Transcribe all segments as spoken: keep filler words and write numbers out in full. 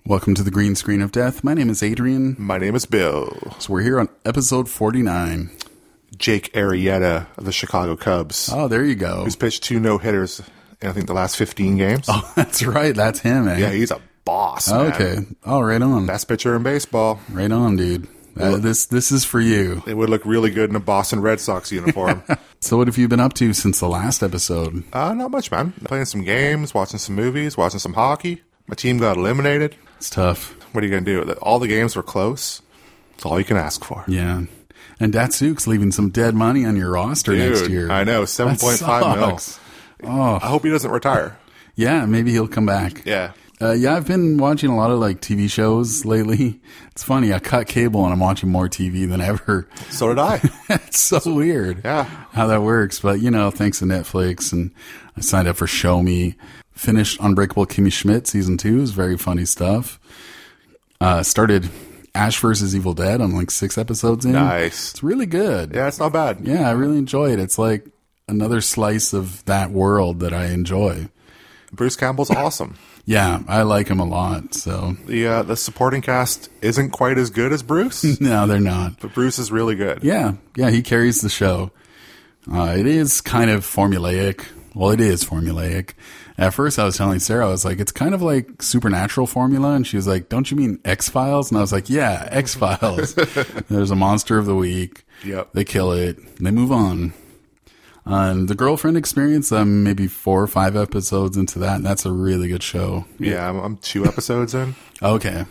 Welcome to the Green Screen of Death. My name is Adrian. My name is Bill. So we're here on episode forty-nine. Jake Arrieta of the Chicago Cubs. Oh, there you go. Who's pitched two no-hitters in, I think, the last fifteen games. Oh, that's right. That's him, eh? Yeah, he's a boss, man. Okay. Oh, right on. Best pitcher in baseball. Right on, dude. Uh, this this is for you. It would look really good in a Boston Red Sox uniform. So what have you been up to since the last episode? Uh, not much, man. Playing some games, watching some movies, watching some hockey. My team got eliminated. It's tough. What are you going to do? All the games were close. That's all you can ask for. Yeah. And Datsyuk's leaving some dead money on your roster Dude, next year. I know, seven point five mil. Oh. I hope he doesn't retire. Yeah, maybe he'll come back. Yeah. Uh, yeah, I've been watching a lot of like T V shows lately. It's funny. I cut cable and I'm watching more T V than ever. So did I. It's so weird. Yeah. How that works. But, you know, thanks to Netflix, and I signed up for Show Me. Finished Unbreakable Kimmy Schmidt season two. Is very funny stuff. Uh, started Ash versus Evil Dead. I'm like six episodes in. Nice. It's really good. Yeah, it's not bad. Yeah, I really enjoy it. It's like another slice of that world that I enjoy. Bruce Campbell's awesome. Yeah, I like him a lot. So The uh, the supporting cast isn't quite as good as Bruce, no, they're not. but Bruce is really good. Yeah, yeah, he carries the show. Uh, it is kind of formulaic. Well, it is formulaic. At first, I was telling Sarah, I was like, it's kind of like Supernatural formula. And she was like, don't you mean X-Files? And I was like, yeah, X-Files. There's a monster of the week. Yep. They kill it. They move on. Um, the Girlfriend Experience, I'm maybe four or five episodes into that. And that's a really good show. Yeah, I'm, I'm two episodes in. Okay.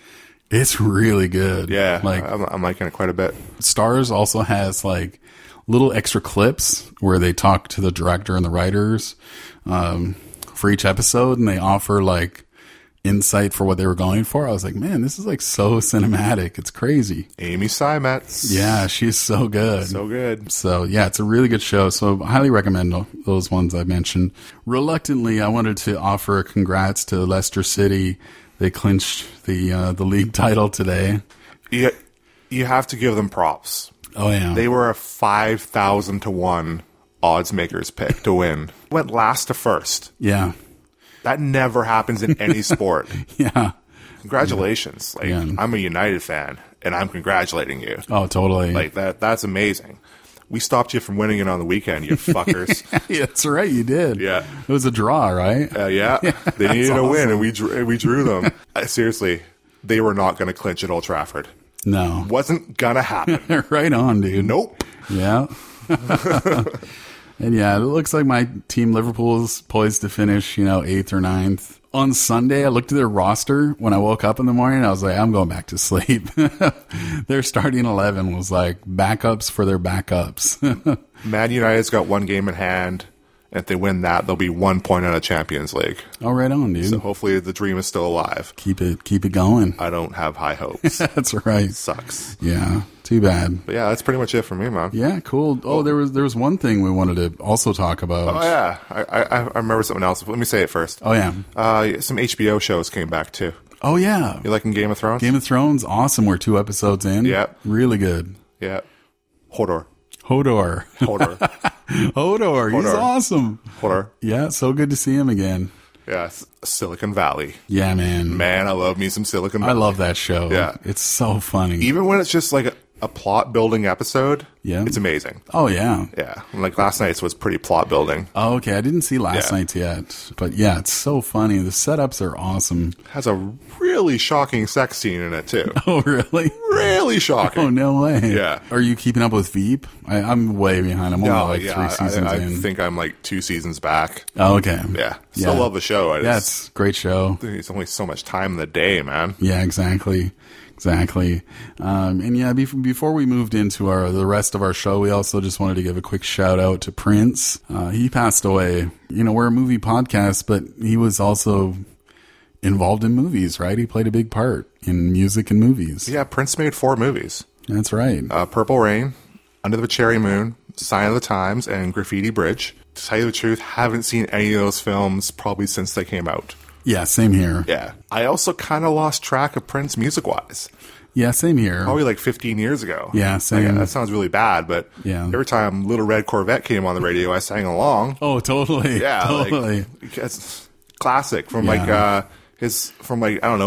It's really good. Yeah, Like, I'm, I'm liking it quite a bit. Stars also has like little extra clips where they talk to the director and the writers um, for each episode, and they offer like insight for what they were going for. I was like, man, this is like so cinematic. It's crazy. Amy Seimetz. Yeah, she's so good. So good. So yeah, it's a really good show. So I highly recommend those ones I mentioned. Reluctantly, I wanted to offer a congrats to Leicester City. They clinched the uh, the league title today. You, you have to give them props. Oh yeah, They were a five thousand to one odds makers pick to win. Went last to first. yeah, That never happens in any sport. yeah. Congratulations. Like, Yeah. I'm a United fan, and I'm congratulating you. Oh, totally. Like, that. that's amazing. We stopped you from winning it on the weekend, you fuckers. Yeah, that's right. You did. Yeah. It was a draw, right? Uh, yeah, they needed a win, awesome. and we drew, we drew them. Uh, seriously, they were not going to clinch at Old Trafford. No. Wasn't going to happen. Right on, dude. Nope. Yeah. And yeah, it looks like my team Liverpool's poised to finish, you know, eighth or ninth. On Sunday, I looked at their roster when I woke up in the morning. I was like, I'm going back to sleep. Their starting eleven was like backups for their backups. Man United's got one game in hand. And if they win that, they'll be one point out of Champions League. Oh, right on, dude. So hopefully the dream is still alive. Keep it, keep it going. I don't have high hopes. That's right. Sucks. Yeah. Too bad. But yeah, that's pretty much it for me, man. Yeah, cool. Oh, there was there was one thing we wanted to also talk about. Oh yeah, I, I I remember something else. Let me say it first. Oh yeah. Uh, some H B O shows came back too. Oh yeah. You liking Game of Thrones? Game of Thrones, awesome. We're two episodes in. Yeah. Really good. Yeah. Hodor. Hodor. Hodor. Hodor. He's Hodor. awesome. Hodor. Yeah, so good to see him again. Yeah. S- Silicon Valley. Yeah, man. Man, I love me some Silicon I Valley. love that show. Yeah. It's so funny. Even when it's just like a, a plot building episode. Yeah. It's amazing. Oh yeah. Yeah. Like last night's was pretty plot building. Oh, okay. I didn't see last Yeah. night's yet. But yeah, it's so funny. The setups are awesome. Has a really shocking sex scene in it too. Oh, really? Really shocking. Oh, no way. Yeah. Are you keeping up with Veep? I, I'm way behind. I'm only No, like yeah, three I, seasons I, I in. think I'm like two seasons back. Oh, okay. Yeah. Still love the show. I Yeah, just, it's a great show. There's only so much time in the day, man. Yeah, exactly. Exactly. Um, and yeah, bef- before we moved into our the rest of our show, we also just wanted to give a quick shout out to Prince. Uh, he passed away. You know, we're a movie podcast, but he was also involved in movies, right? He played a big part in music and movies. Yeah, Prince made four movies. That's right. Uh, Purple Rain, Under the Cherry Moon, Sign of the Times, and Graffiti Bridge. To tell you the truth, haven't seen any of those films probably since they came out. Yeah, same here. Yeah. I also kind of lost track of Prince music-wise. Yeah, same here. Probably like fifteen years ago. Yeah, same. Like, that sounds really bad, but Yeah. every time Little Red Corvette came on the radio, I sang along. Oh, totally. Yeah, totally. like, it's classic from Yeah. like uh his from like I don't know like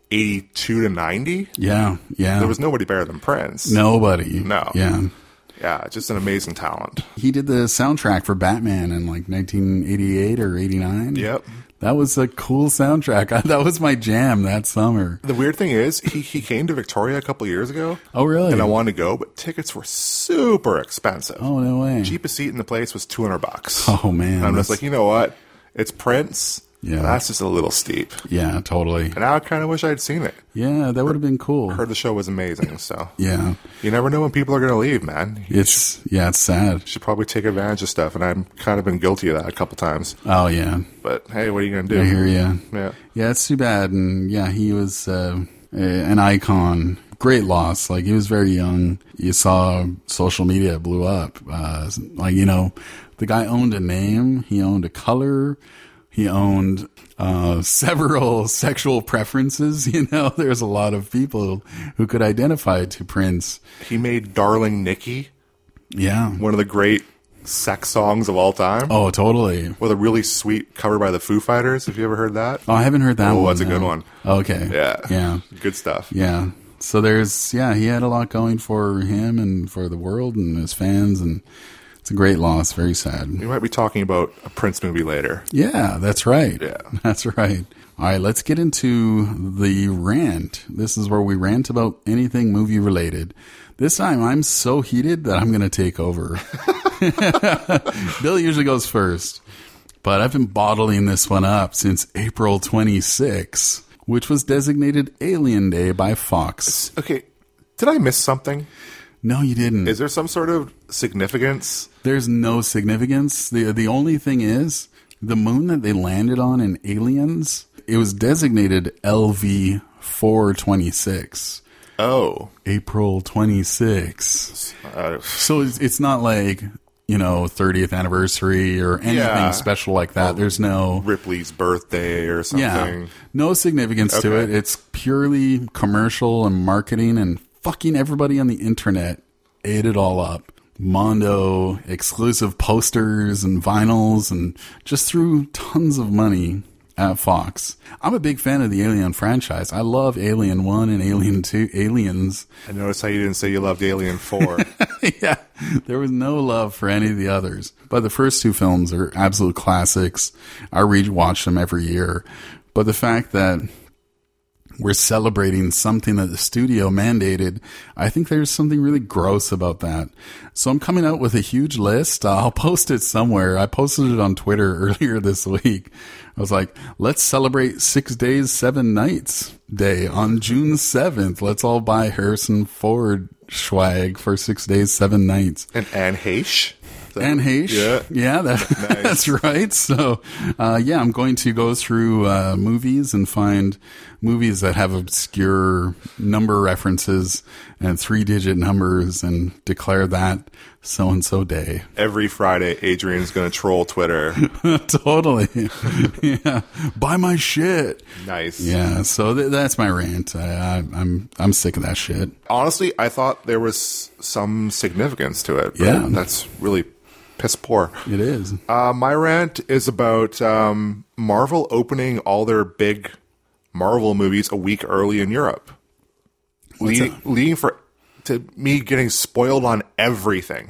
eighty-two to ninety. Yeah, yeah. There was nobody better than Prince. Nobody. No. Yeah. Yeah, just an amazing talent. He did the soundtrack for Batman in like nineteen eighty-eight or eighty-nine. Yep. That was a cool soundtrack. That was my jam that summer. The weird thing is, he, he came to Victoria a couple years ago. Oh, really? And I wanted to go, but tickets were super expensive. Oh, no way. Cheapest seat in the place was two hundred bucks. Oh, man. And I'm just like, you know what? It's Prince. Yeah. That's just a little steep. Yeah, totally. And I kind of wish I'd seen it. Yeah, that would have been cool. Heard the show was amazing, so. Yeah. You never know when people are going to leave, man. You It's, yeah, it's sad. should probably take advantage of stuff, and I've kind of been guilty of that a couple times. Oh, yeah. But hey, what are you going to do? I hear you. Yeah. Yeah, it's too bad. And yeah, he was uh, a- an icon. Great loss. Like, he was very young. You saw social media blew up. Uh, like, you know, the guy owned a name. He owned a color. He owned uh, several sexual preferences. You know, there's a lot of people who could identify to Prince. He made Darling Nikki Yeah. one of the great sex songs of all time. Oh, totally. With a really sweet cover by the Foo Fighters. Have you ever heard that? Oh, I haven't heard that Oh, one. that's a good no. one. Okay. Yeah. Yeah. Good stuff. Yeah. So there's, yeah, he had a lot going for him and for the world and his fans, and it's a great loss. Very sad. We might be talking about a Prince movie later. Yeah, that's right. Yeah. That's right. All right, let's get into the rant. This is where we rant about anything movie related. This time I'm so heated that I'm going to take over. Bill usually goes first, but I've been bottling this one up since April twenty-sixth, which was designated Alien Day by Fox. Okay, did I miss something? No, you didn't. Is there some sort of significance? There's no significance. The the only thing is, the moon that they landed on in Aliens, it was designated L V four twenty-six. Oh. April twenty-sixth. Uh, So it's, it's not like, you know, thirtieth anniversary or anything Yeah. special like that. There's no... Ripley's birthday or something. Yeah, no significance to Okay. it. It's purely commercial and marketing, and fucking everybody on the internet ate it all up. Mondo, exclusive posters and vinyls, and just threw tons of money at Fox. I'm a big fan of the Alien franchise. I love Alien one and Alien two, Aliens. I noticed how you didn't say you loved Alien four. Yeah, there was no love for any of the others. But the first two films are absolute classics. I rewatch them every year. But the fact that we're celebrating something that the studio mandated, I think there's something really gross about that. So I'm coming out with a huge list. Uh, I'll post it somewhere. I posted it on Twitter earlier this week. I was like, let's celebrate Six Days, Seven Nights Day on June seventh. Let's all buy Harrison Ford swag for Six Days, Seven Nights. And Anne Heche. Anne Heche. Yeah. Yeah, that, Nice. that's right. So, uh, yeah, I'm going to go through uh, movies and find movies that have obscure number references and three-digit numbers and declare that so-and-so day. Every Friday, Adrian's going to troll Twitter. Totally. Yeah. Buy my shit. Nice. Yeah, so th- that's my rant. I, I, I'm I'm sick of that shit. Honestly, I thought there was some significance to it. But Yeah. That's really piss poor. It is. Uh, my rant is about um, Marvel opening all their big Marvel movies a week early in Europe. What's leading, that? leading for to me getting spoiled on everything.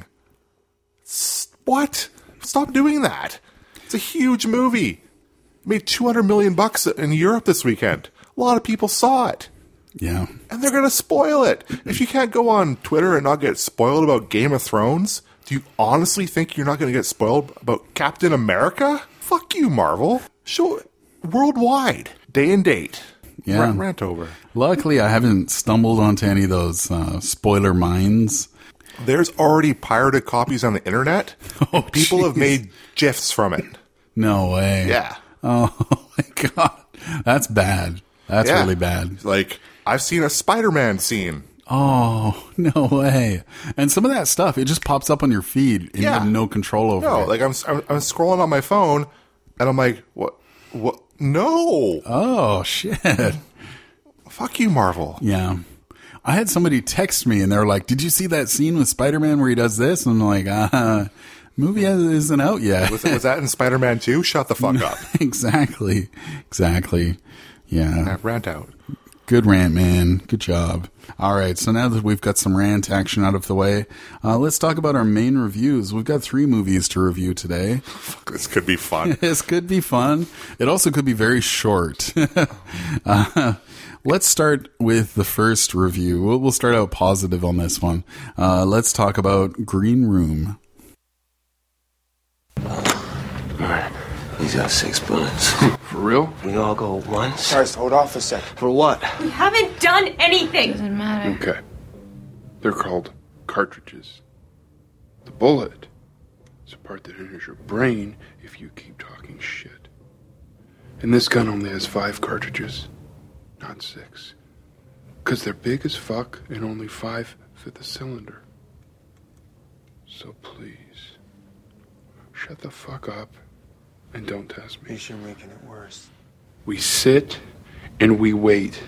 S- What? Stop doing that. It's a huge movie. It made two hundred million bucks in Europe this weekend. A lot of people saw it. Yeah. And they're going to spoil it. If you can't go on Twitter and not get spoiled about Game of Thrones, do you honestly think you're not going to get spoiled about Captain America? Fuck you, Marvel. Show it worldwide. Day and date. Yeah. Rant, rant over. Luckily, I haven't stumbled onto any of those uh, spoiler mines. There's already pirated copies on the internet. Oh, People have jeez. made GIFs from it. No way. Yeah. Oh, my God. That's bad. That's Yeah. really bad. Like, I've seen a Spider-Man scene. Oh, no way. And some of that stuff, it just pops up on your feed and you Yeah. have no control over No, it. like I'm, I'm, I'm scrolling on my phone, and I'm like, what? What? No. Oh, shit. Fuck you, Marvel. Yeah. I had somebody text me and they were like, did you see that scene with Spider-Man where he does this? And I'm like, uh, movie isn't out yet. Was, was that in Spider-Man two? Shut the fuck up. Exactly. Exactly. Yeah. That rant out. Good rant, man. Good job. All right, so now that we've got some rant action out of the way, uh, let's talk about our main reviews. We've got three movies to review today. This could be fun. This could be fun. It also could be very short. uh, let's start with the first review. We'll, we'll start out positive on this one. Uh, let's talk about Green Room. All right. He's got six bullets. For real? We all go once. Guys, hold off a sec. For what? We haven't done anything. Doesn't matter. Okay. They're called cartridges. The bullet is a part that enters your brain if you keep talking shit. And this gun only has five cartridges, not six. Because they're big as fuck and only five fit the cylinder. So please, shut the fuck up. And don't test me. You're making it worse. We sit and we wait.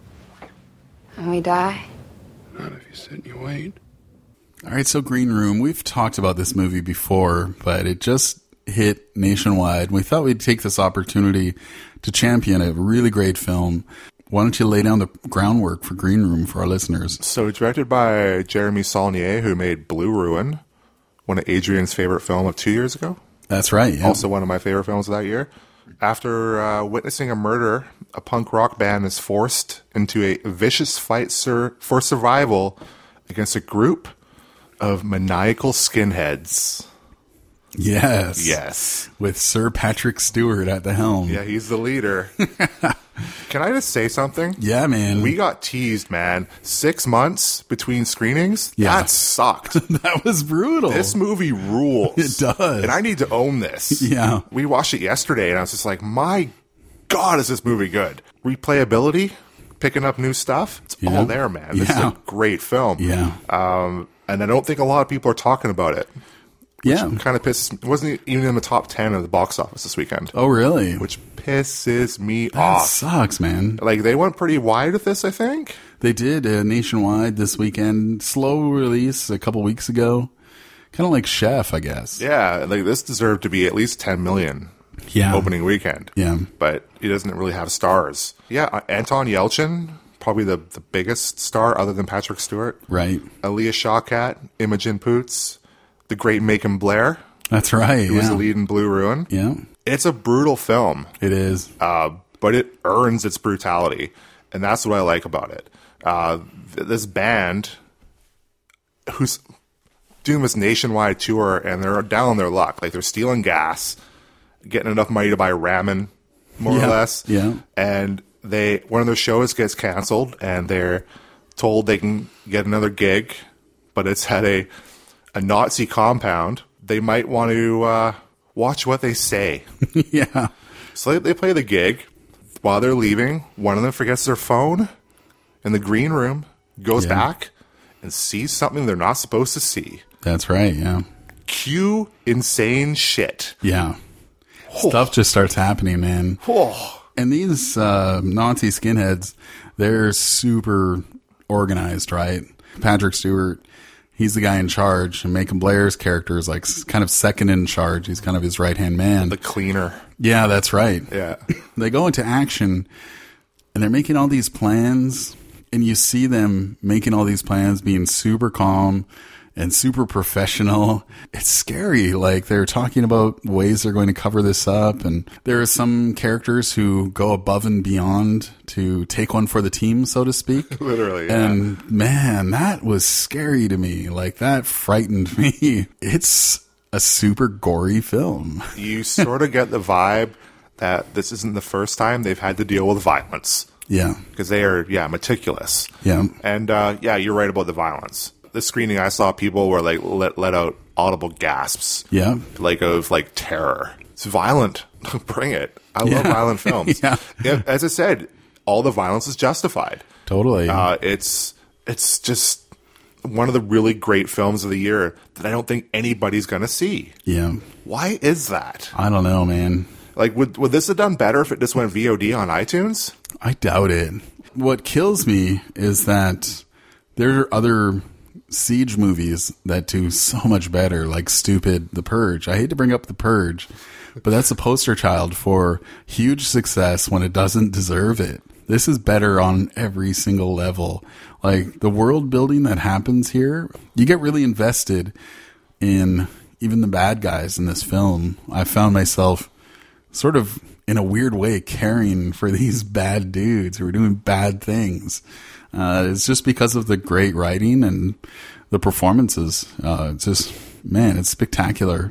And we die? Not if you sit and you wait. All right, so Green Room, we've talked about this movie before, but it just hit nationwide. We thought we'd take this opportunity to champion a really great film. Why don't you lay down the groundwork for Green Room for our listeners? So directed by Jeremy Saulnier, who made Blue Ruin, one of Adrian's favorite film of two years ago. That's right. Yeah. Also one of my favorite films of that year. After uh, witnessing a murder, a punk rock band is forced into a vicious fight sur- for survival against a group of maniacal skinheads. Yes. Yes. With Sir Patrick Stewart at the helm. Yeah, he's the leader. Can I just say something? Yeah, man. We got teased, man. Six months between screenings? Yeah. That sucked. That was brutal. This movie rules. It does. And I need to own this. Yeah. We watched it yesterday, and I was just like, my God, is this movie good? Replayability, picking up new stuff. It's Yeah. all there, man. This Yeah. is a great film. Yeah. Um, and I don't think a lot of people are talking about it. Yeah. Kind of pisses. It wasn't even in the top ten of the box office this weekend. Oh, really? Which pisses me That off. sucks, man. Like, they went pretty wide with this, I think. They did uh, nationwide this weekend. Slow release a couple weeks ago. Kind of like Chef, I guess. Yeah, like this deserved to be at least ten million Yeah. opening weekend. Yeah. But he doesn't really have stars. Yeah, uh, Anton Yelchin, probably the, the biggest star other than Patrick Stewart. Right. Aaliyah Shawkat, Imogen Poots, the great Macon Blair, That's right. who was Yeah. the lead in Blue Ruin. Yeah. It's a brutal film, It is. uh, but it earns its brutality. And that's what I like about it. Uh, th- this band, who's doing this nationwide tour, and they're down on their luck. Like, they're stealing gas, getting enough money to buy ramen, more Yeah, or less. yeah. And they one of their shows gets canceled, and they're told they can get another gig, but it's at a, a Nazi compound. They might want to uh, watch what they say. Yeah. So they, they play the gig. While they're leaving, one of them forgets their phone in the green room, goes Yeah. back, and sees something they're not supposed to see. That's right. Yeah. Cue insane shit. Yeah. Stuff just starts happening, man. Oh, And these uh, Nazi skinheads, they're super organized, right? Patrick Stewart, he's the guy in charge, and Macon Blair's character is like s- kind of second in charge. He's kind of his right-hand man. the cleaner. Yeah, that's right. Yeah. They go into action, and they're making all these plans, and you see them making all these plans, being super calm and super professional. It's scary. Like, they're talking about ways they're going to cover this up, and there are some characters who go above and beyond to take one for the team, so to speak. Literally, yeah. And man, that was scary to me. Like, that frightened me. It's a super gory film. You sort of get the vibe that this isn't the first time they've had to deal with violence. Yeah. Because they are, yeah, meticulous. Yeah. And, uh, yeah, you're right about the violence. The screening I saw, people were, like, let, let out audible gasps. Yeah. Like, of, like, terror. It's violent. Bring it. I love Yeah. violent films. Yeah. Yeah, as I said, all the violence is justified. Totally. Uh, it's it's just one of the really great films of the year that I don't think anybody's going to see. yeah. Why is that? I don't know, man. Like, would would this have done better if it just went V O D on iTunes? I doubt it. What kills me is that there are other siege movies that do so much better, like stupid The Purge. I hate to bring up The Purge, but that's a poster child for huge success when it doesn't deserve it. This is better on every single level. Like, the world building that happens here, you get really invested in even the bad guys in this film. I found myself sort of, in a weird way, caring for these bad dudes who are doing bad things. Uh, it's just because of the great writing and the performances. Uh, it's just, man, it's spectacular.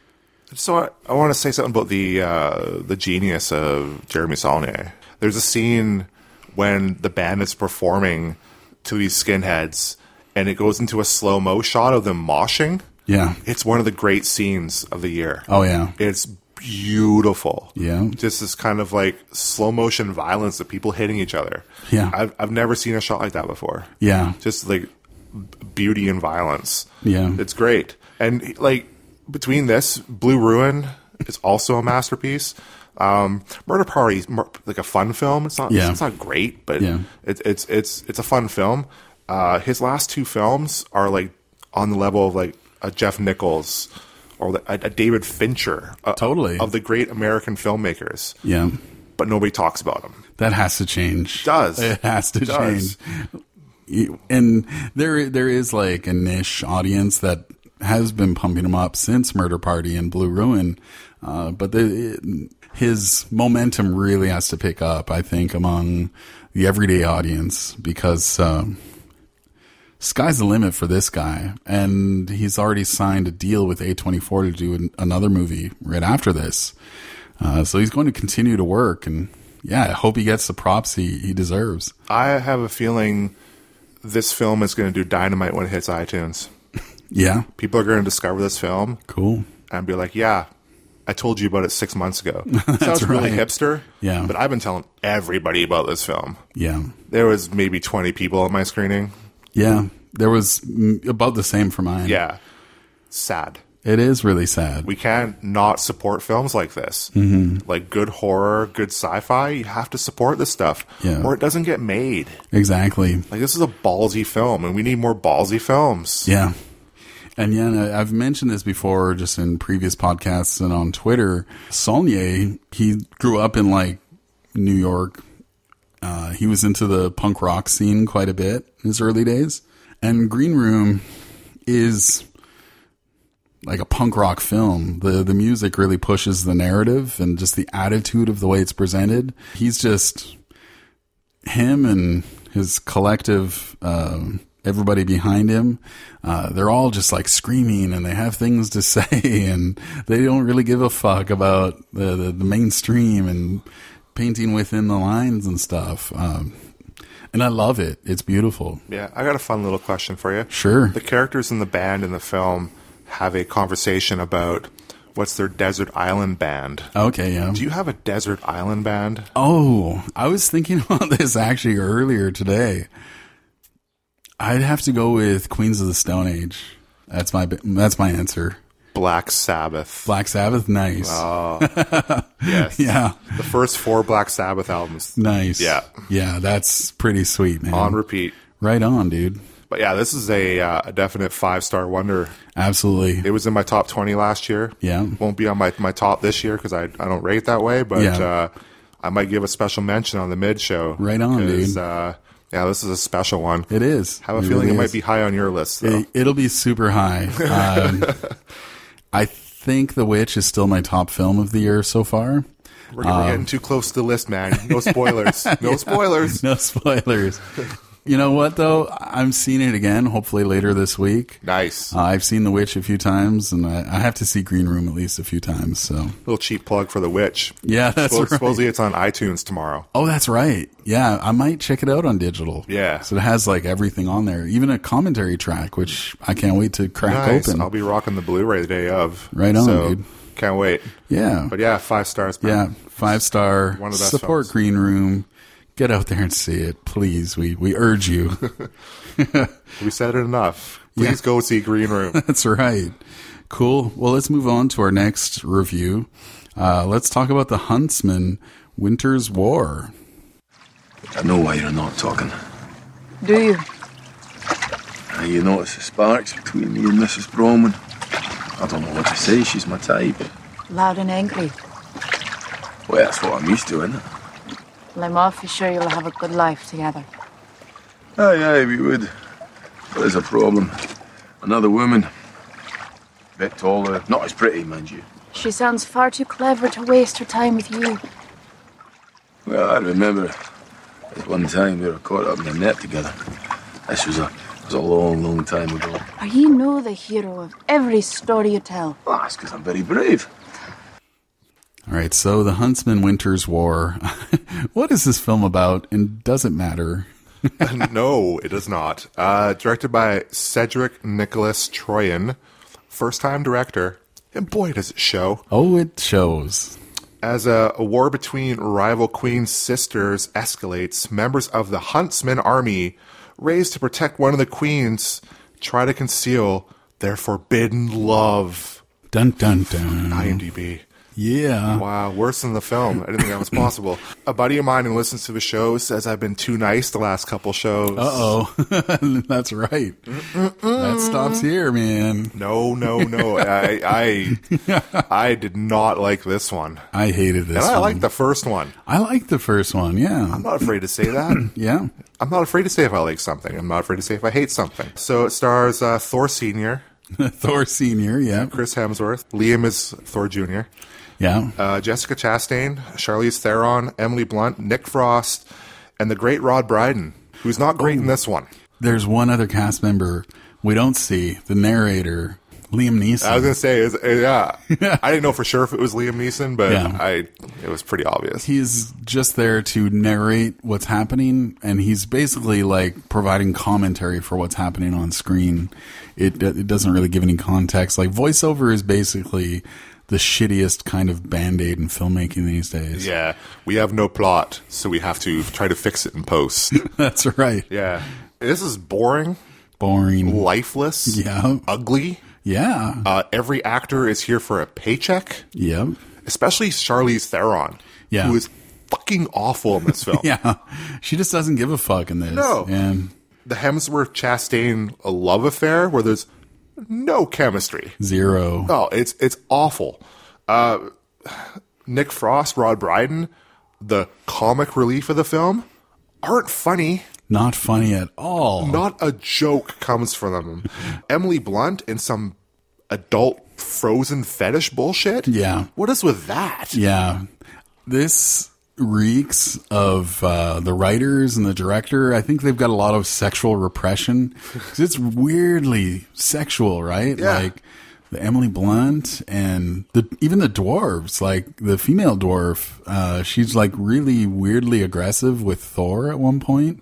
So I, I want to say something about the uh, the genius of Jeremy Saulnier. There's a scene when the band is performing to these skinheads, and it goes into a slow-mo shot of them moshing. Yeah. It's one of the great scenes of the year. Oh, yeah. It's beautiful. Yeah. Just this kind of like slow-motion violence of people hitting each other. Yeah. I've, I've never seen a shot like that before. Yeah. Just like beauty and violence. Yeah. It's great. And like between this, Blue Ruin is also a masterpiece. Um, Murder Party is like a fun film. It's not. Yeah. It's not great, but Yeah. it's it's it's it's a fun film. Uh, his last two films are like on the level of like a Jeff Nichols or a, a David Fincher. uh, Totally. Of the great American filmmakers. Yeah. But nobody talks about them. That has to change. Does. It has to It does. change. And there, there is like a niche audience that has been pumping him up since Murder Party and Blue Ruin. Uh, but the, it, his momentum really has to pick up, I think, among the everyday audience, because um, sky's the limit for this guy. And he's already signed a deal with A twenty-four to do an, another movie right after this. Uh, so he's going to continue to work, and yeah, I hope he gets the props he, he deserves. I have a feeling this film is going to do dynamite when it hits iTunes. Yeah. People are going to discover this film Cool. and be like, yeah, I told you about it six months ago. It sounds really right. hipster, Yeah. but I've been telling everybody about this film. Yeah. There was maybe twenty people at my screening. Yeah. There was mm, about the same for mine. Yeah. Sad. It is really sad. We can't not support films like this. Mm-hmm. Like good horror, good sci-fi. You have to support this stuff, Yeah. or it doesn't get made. Exactly. Like, this is a ballsy film, and we need more ballsy films. Yeah. And yeah, and I- I've mentioned this before just in previous podcasts and on Twitter. Saulnier, he grew up in like New York. Uh, he was into the punk rock scene quite a bit in his early days. And Green Room is like a punk rock film. The the music really pushes the narrative and just the attitude of the way it's presented. He's just, him and his collective, um, everybody behind him, uh, they're all just like screaming and they have things to say and they don't really give a fuck about the, the, the mainstream and painting within the lines and stuff. Um, and I love it. It's beautiful. Yeah, I got a fun little question for you. Sure. The characters in the band in the film have a conversation about what's their desert island band. Okay, yeah. Do you have a desert island band? Oh, I was thinking about this actually earlier today. I'd have to go with Queens of the Stone Age. That's my that's my answer. Black Sabbath. Black Sabbath, nice. Yes. Yeah, The first four Black Sabbath albums. nice. Yeah. yeah, that's pretty sweet, man. On repeat. Right on, dude. But yeah, this is a, uh, a definite five-star wonder. Absolutely. It was in my top twenty last year. Yeah. Won't be on my, my top this year because I, I don't rate that way, but Yeah. uh, I might give a special mention on the mid show. Right on, 'cause, dude. Uh, yeah, this is a special one. It is. Have a It feeling really it might is. be high on your list, though. It, it'll be super high. Um, I think The Witch is still my top film of the year so far. We're, we're getting too close to the list, man. No spoilers. No spoilers. No spoilers. You know what, though? I'm seeing it again, hopefully later this week. Nice. Uh, I've seen The Witch a few times, and I, I have to see Green Room at least a few times. So, Little cheap plug for The Witch. yeah, that's Suppos- right. Supposedly it's on iTunes tomorrow. Oh, that's right. Yeah, I might check it out on digital. Yeah. So it has like everything on there, even a commentary track, which I can't wait to crack Nice. open. I'll be rocking the Blu-ray the day of. Right on, so, dude. Can't wait. Yeah. But yeah, five stars, Yeah, man. five star. One of the best Support films. Green Room. Get out there and see it, please. We we urge you. We said it enough. Please Yeah. go see Green Room. That's right. Cool. Well, let's move on to our next review. Uh, let's talk about The Huntsman, Winter's War. I know why you're not talking. Do you? Uh, You notice the sparks between me and Missus Broman. I don't know what to say, she's my type. Loud and angry. Well, that's what I'm used to, isn't it? Well, I'm awfully sure you'll have a good life together. Aye, aye, we would. But there's a problem. Another woman. Bit taller, not as pretty, mind you. She sounds far too clever to waste her time with you. Well, I remember at one time we were caught up in the net together. This was a, was a long, long time ago. Are you know the hero of every story you tell? Well, that's because I'm very brave. All right, so The Huntsman Winter's War. What is this film about, and does it matter? No, it does not. Uh, directed by Cedric Nicholas Troyan. First-time director. And boy, does it show. Oh, it shows. As a, a war between rival queen sisters escalates, members of the Huntsman army, raised to protect one of the queens, try to conceal their forbidden love. Dun, dun, dun. IMDb. Yeah. Wow, worse than the film. I didn't think that was possible. A buddy of mine who listens to the show says I've been too nice the last couple shows. Uh-oh. That's right. Mm-mm-mm. That stops here, man. No, no, no. I I I did not like this one. I hated this and I one. liked the first one. I liked the first one, yeah. I'm not afraid to say that. Yeah. I'm not afraid to say if I like something. I'm not afraid to say if I hate something. So it stars uh, Thor Senior Thor Senior, yeah. Chris Hemsworth. Liam is Thor Junior Yeah. Uh, Jessica Chastain, Charlize Theron, Emily Blunt, Nick Frost, and the great Rod Brydon, who's not great oh, in this one. There's one other cast member we don't see, the narrator, Liam Neeson. I was going to say, is, yeah. I didn't know for sure if it was Liam Neeson, but Yeah. I it was pretty obvious. He's just there to narrate what's happening, and he's basically like providing commentary for what's happening on screen. It, it doesn't really give any context. Like, voiceover is basically the shittiest kind of band-aid in filmmaking these days. Yeah, we have no plot, so we have to try to fix it in post. That's right. Yeah. This is boring, Boring. lifeless, Yeah. ugly. Yeah. Uh, every actor is here for a paycheck, Yep. especially Charlize Theron, Yeah. who is fucking awful in this film. Yeah. She just doesn't give a fuck in this. No. And The Hemsworth Chastain a love affair where there's no chemistry. zero. Oh, it's it's awful. Uh, Nick Frost, Rod Brydon, the comic relief of the film, aren't funny. Not funny at all. Not a joke comes from them. Emily Blunt in some adult frozen fetish bullshit. Yeah. What is with that? Yeah. This reeks of uh, the writers and the director. I think they've got a lot of sexual repression. 'Cause it's weirdly sexual, right? Yeah. Like the Emily Blunt and the even the dwarves, like the female dwarf, uh, she's like really weirdly aggressive with Thor at one point.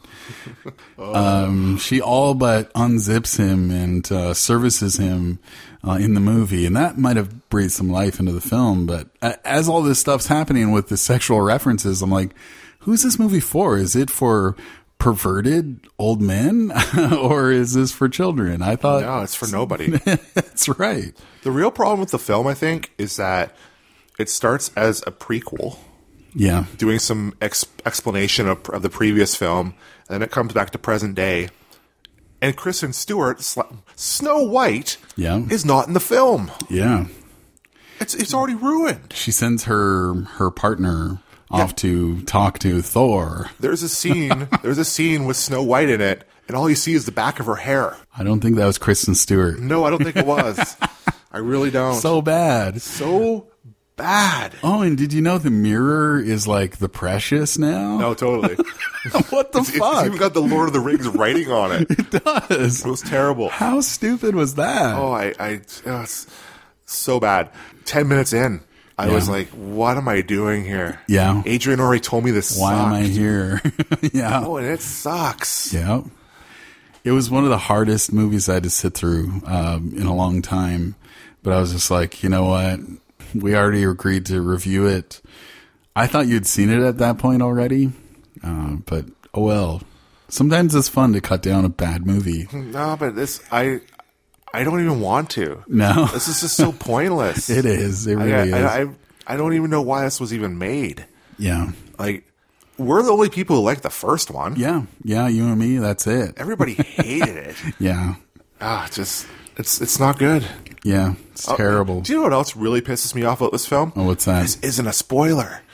Um, she all but unzips him and uh, services him uh, in the movie, and that might have breathed some life into the film. But a- as all this stuff's happening with the sexual references, I'm like, who's this movie for? Is it for perverted old men, or is this for children? I thought, No, it's for nobody. that's right. The real problem with the film, I think, is that it starts as a prequel, Yeah, doing some ex- explanation of, of the previous film, and then it comes back to present day. And Kristen Stewart, Sl- Snow White, Yeah. is not in the film. yeah. It's it's already ruined. She sends her her partner off to talk to Thor. There's a scene. there's a scene with Snow White in it, and all you see is the back of her hair. I don't think that was Kristen Stewart. No, I don't think it was. I really don't. So bad. so bad. Oh, and did you know the mirror is like the Precious now? No, totally. What the It's, it's fuck? even got the Lord of the Rings writing on it. It does. It was terrible. How stupid was that? Oh, I, I, oh, it's so bad. Ten minutes in, I Yeah. was like, "What am I doing here?" Yeah. Adrian already told me this. Why am I sucked. here? Yeah. Oh, and it sucks. Yeah. It was one of the hardest movies I had to sit through um, in a long time. But I was just like, you know what? We already agreed to review it. I thought you'd seen it at that point already. Uh, but, oh well. Sometimes it's fun to cut down a bad movie. No, but this, I, I don't even want to. No. This is just so pointless. It is. It I, really is. I, I, I don't even know why this was even made. Yeah. Like, we're the only people who like the first one. Yeah. Yeah, you and me, that's it. Everybody hated it. Yeah. Ah, just it's it's not good. Yeah. It's Oh, terrible. Do you know what else really pisses me off about this film? Oh, what's that? This isn't a spoiler.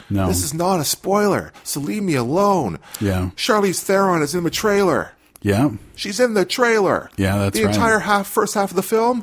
No. This is not a spoiler, so leave me alone. Yeah. Charlize Theron is in the trailer. Yeah. She's in the trailer. Yeah, that's the right. The entire half, first half of the film,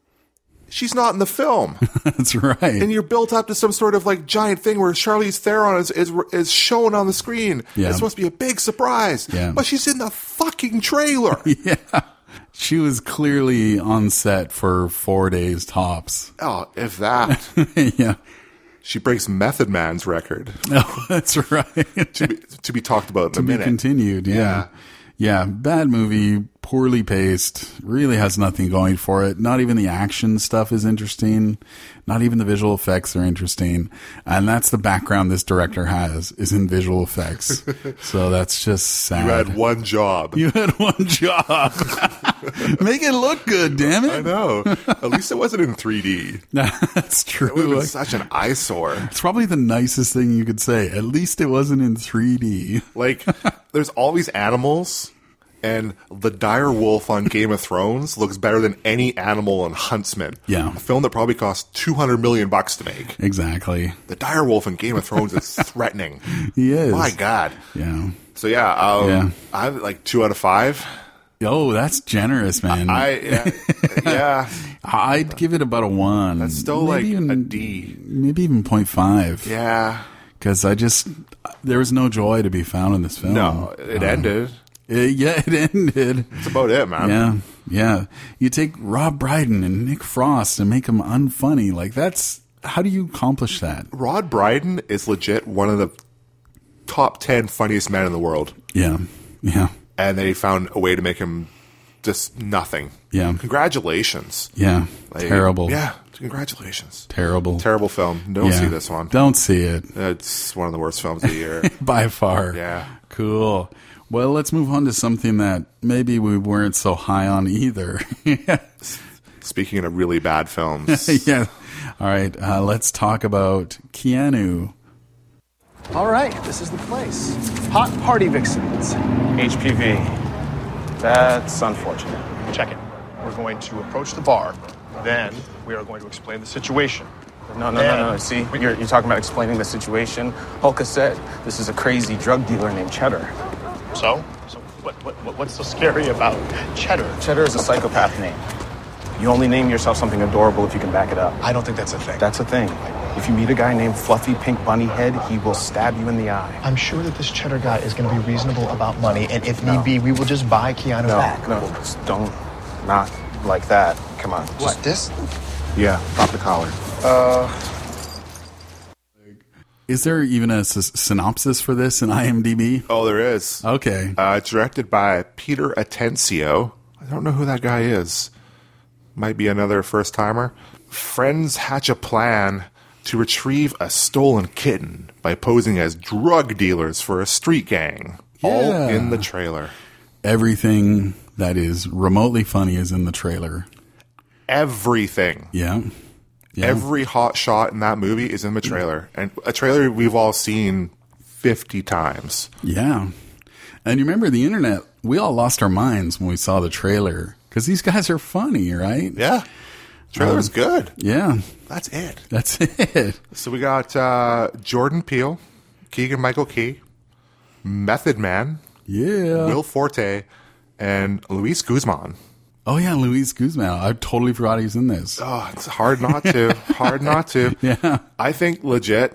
she's not in the film. That's right. And you're built up to some sort of like giant thing where Charlize Theron is is, is shown on the screen. Yeah. It's supposed to be a big surprise. Yeah. But she's in the fucking trailer. Yeah. She was clearly on set for four days tops. Oh, if that. Yeah. She breaks Method Man's record. Oh, that's right. to, be, to be talked about in to a be minute. continued. Yeah. Yeah. Yeah. Bad movie, poorly paced, really has nothing going for it. Not even the action stuff is interesting. Not even the visual effects are interesting. And that's the background this director has, is in visual effects. So that's just sad. You had one job. You had one job. Make it look good, damn it. I know. At least it wasn't in three D. That's It would have true. been such an eyesore. It's probably the nicest thing you could say. At least it wasn't in three D. Like, there's all these animals, and the dire wolf on Game of Thrones looks better than any animal on Huntsman. Yeah. A film that probably cost two hundred million bucks to make. Exactly. The dire wolf in Game of Thrones is threatening. He is. My God. Yeah. So, yeah, um, Yeah. I have like two out of five. Oh, that's generous, man. I, yeah. yeah. I'd give it about a one. That's still Maybe like even, a D. Maybe even point five. Yeah. Because I just, there was no joy to be found in this film. No, it Um, ended. it- yeah, it ended. That's about it, man. Yeah, yeah. You take Rob Brydon and Nick Frost and make them unfunny. Like, that's, how do you accomplish that? Rod Brydon is legit one of the top ten funniest men in the world. Yeah, yeah, And they found a way to make him just nothing. Yeah. Congratulations. yeah. Like, Terrible. Yeah. Congratulations. Terrible. Terrible film. Don't Yeah. see this one. Don't see it. It's one of the worst films of the year. By far. Yeah. Cool. Well, let's move on to something that maybe we weren't so high on either. Speaking of really bad films. Yeah. All right. Uh, let's talk about Keanu. All right, this is the place. Hot party vixens. H P V. That's unfortunate. Check it. We're going to approach the bar. Then we are going to explain the situation. No, no, no, no. See, you're, you're talking about explaining the situation. Hulka said this is a crazy drug dealer named Cheddar. So? So what, what, what- what's so scary about Cheddar? Cheddar is a psychopath name. You only name yourself something adorable if you can back it up. I don't think that's a thing. That's a thing. If you meet a guy named Fluffy Pink Bunny Head, he will stab you in the eye. I'm sure that this Cheddar guy is going to be reasonable about money, and if need be, we will just buy Keanu No, back. no, just don't, not like that. Come on. What, this? Yeah. Pop the collar. Is there even a s- synopsis for this in IMDb? Oh, there is. Okay. Uh, it's directed by Peter Atencio. I don't know who that guy is. Might be another first timer. Friends hatch a plan to retrieve a stolen kitten by posing as drug dealers for a street gang. All Yeah. in the trailer. Everything that is remotely funny is in the trailer. Everything. Yeah. Yeah. Every hot shot in that movie is in the trailer. And a trailer we've all seen fifty times. Yeah. And you remember the internet, we all lost our minds when we saw the trailer because these guys are funny, right? Yeah. Trailer's Um, good. Yeah. That's it. That's it. So we got uh, Jordan Peele, Keegan-Michael Key, Method Man, Yeah. Will Forte, and Luis Guzman. Oh, yeah. Luis Guzman. I totally forgot he's in this. Oh, it's hard not to. hard not to. Yeah. I think legit,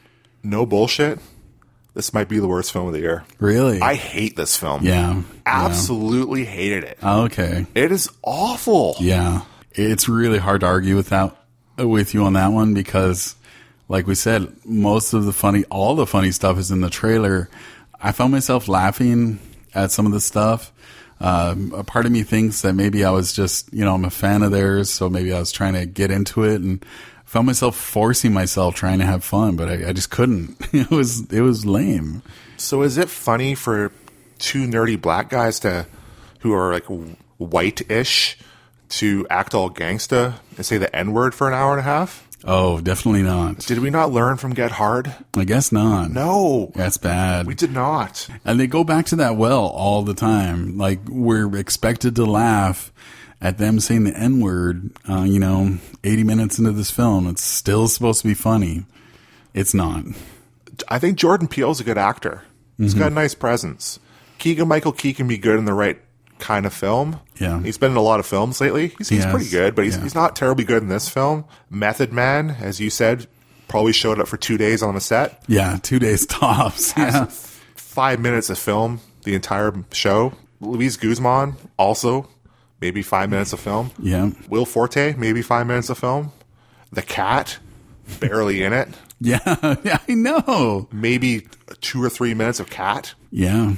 no bullshit, this might be the worst film of the year. Really? I hate this film. Yeah. Absolutely hated it. Yeah. Okay. It is awful. Yeah. It's really hard to argue with that, with you on that one because, like we said, most of the funny, all the funny stuff is in the trailer. I found myself laughing at some of the stuff. Um, a part of me thinks that maybe I was just, you know, I'm a fan of theirs, so maybe I was trying to get into it and found myself forcing myself trying to have fun, but I, I just couldn't. It was it was lame. So is it funny for two nerdy black guys to, who are like white-ish, to act all gangsta and say the N-word for an hour and a half? Oh, definitely not. Did we not learn from Get Hard? I guess not. No. That's bad. We did not. And they go back to that well all the time. Like, we're expected to laugh at them saying the N-word, uh, you know, eighty minutes into this film. It's still supposed to be funny. It's not. I think Jordan Peele's a good actor. He's Mm-hmm. got a nice presence. Keegan-Michael Key can be good in the right kind of film. Yeah. He's been in a lot of films lately. He's, he's Yes. pretty good, but he's, Yeah. he's not terribly good in this film. Method Man, as you said, probably showed up for two days on the set. Yeah, two days tops. Has Yeah. f- five minutes of film, the entire show. Luis Guzman, also maybe five minutes of film. Yeah. Will Forte, maybe five minutes of film. The Cat, barely in it. Yeah. Yeah, I know. Maybe two or three minutes of Cat. Yeah.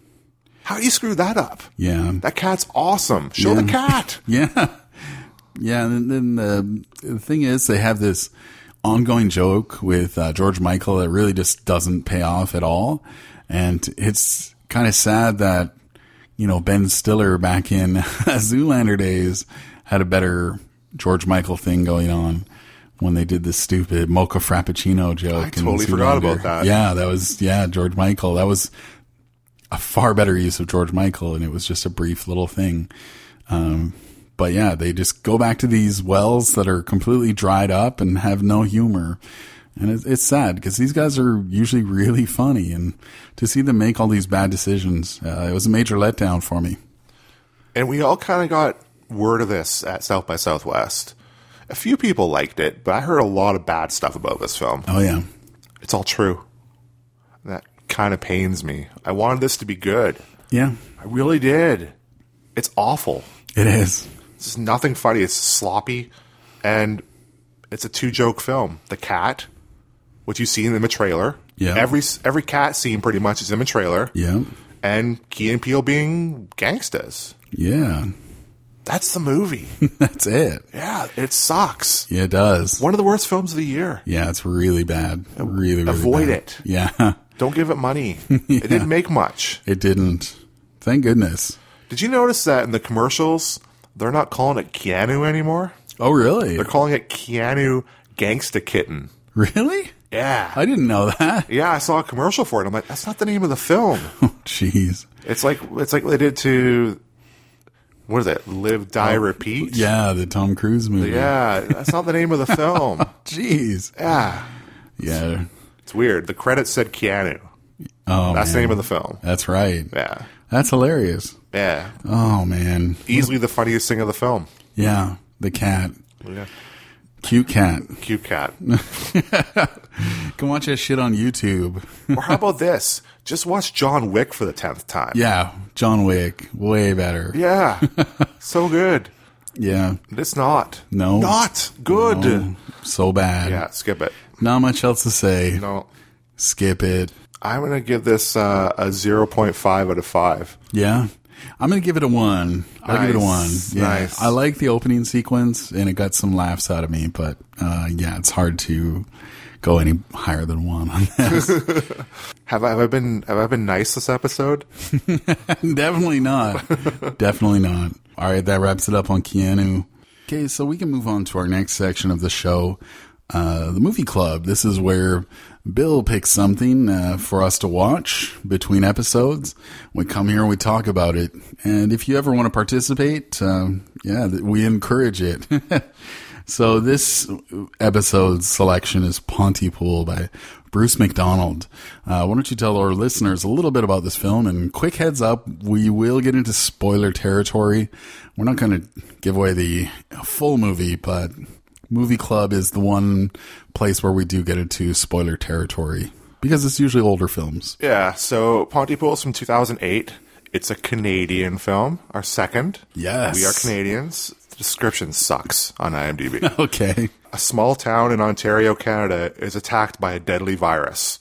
How do you screw that up? Yeah. That cat's awesome. Show Yeah. the cat. Yeah. Yeah. And then the, the thing is, they have this ongoing joke with uh, George Michael that really just doesn't pay off at all. And it's kind of sad that, you know, Ben Stiller back in Zoolander days had a better George Michael thing going on when they did this stupid mocha frappuccino joke. I totally forgot about that. Yeah, that was, yeah, George Michael. That was a far better use of George Michael, and it was just a brief little thing. Um, but yeah, they just go back to these wells that are completely dried up and have no humor. And it's, it's sad because these guys are usually really funny, and to see them make all these bad decisions, uh, it was a major letdown for me. And we all kind of got word of this at South by Southwest. A few people liked it, but I heard a lot of bad stuff about this film. Oh yeah. It's all true. That kind of pains me. I wanted this to be good. Yeah, I really did. It's awful. it is. It's nothing funny. It's sloppy. And it's a two-joke film. The cat, which you see in the trailer. Yeah. Every every cat scene pretty much is in the trailer. Yeah. And Key and Peele being gangstas. Yeah. That's the movie. That's it. Yeah, it sucks. Yeah, it does. One of the worst films of the year. Yeah, it's really bad. Really, really Avoid bad. it. Yeah. Don't give it money. It didn't make much. It didn't. Thank goodness. Did you notice that in the commercials, they're not calling it Keanu anymore? Oh, really? They're calling it Keanu Gangsta Kitten. Really? Yeah. I didn't know that. Yeah, I saw a commercial for it. I'm like, that's not the name of the film. Oh, jeez. It's like it's like they did to, what is it? Live, Die, Repeat? Yeah, the Tom Cruise movie. Yeah, that's not the name of the film. Jeez. Yeah. Yeah. It's weird. The credits said Keanu. Oh, That's the man. name of the film. That's right. Yeah. That's hilarious. Yeah. Oh, man. Easily the funniest thing of the film. Yeah. The cat. Yeah. Cute cat. Cute cat. Can watch that shit on YouTube. Or how about this? Just watch John Wick for the tenth time. Yeah. John Wick. Way better. Yeah. So good. Yeah. It's not. No. Not good. No. So bad. Yeah, skip it. Not much else to say. No. Skip it. I'm going to give this uh, a zero point five out of five. Yeah. I'm going to give it a one. I'll give it a one. Nice. Yeah. Nice. I like the opening sequence, and it got some laughs out of me, but uh, yeah, it's hard to go any higher than one on this. Have I, have I been have I been nice this episode? Definitely not. Definitely not. All right, that wraps it up on Keanu. Okay, so we can move on to our next section of the show, uh, the movie club. This is where Bill picks something uh, for us to watch between episodes. We come here and we talk about it. And if you ever want to participate, um, yeah, th- we encourage it. So this episode's selection is Pontypool by Bruce McDonald. Uh, why don't you tell our listeners a little bit about this film? And quick heads up, we will get into spoiler territory. We're not going to give away the full movie, but Movie Club is the one place where we do get into spoiler territory because it's usually older films. Yeah, so Pontypool is from two thousand eight. It's a Canadian film, our second. Yes. We are Canadians. The description sucks on IMDb. Okay. A small town in Ontario, Canada is attacked by a deadly virus.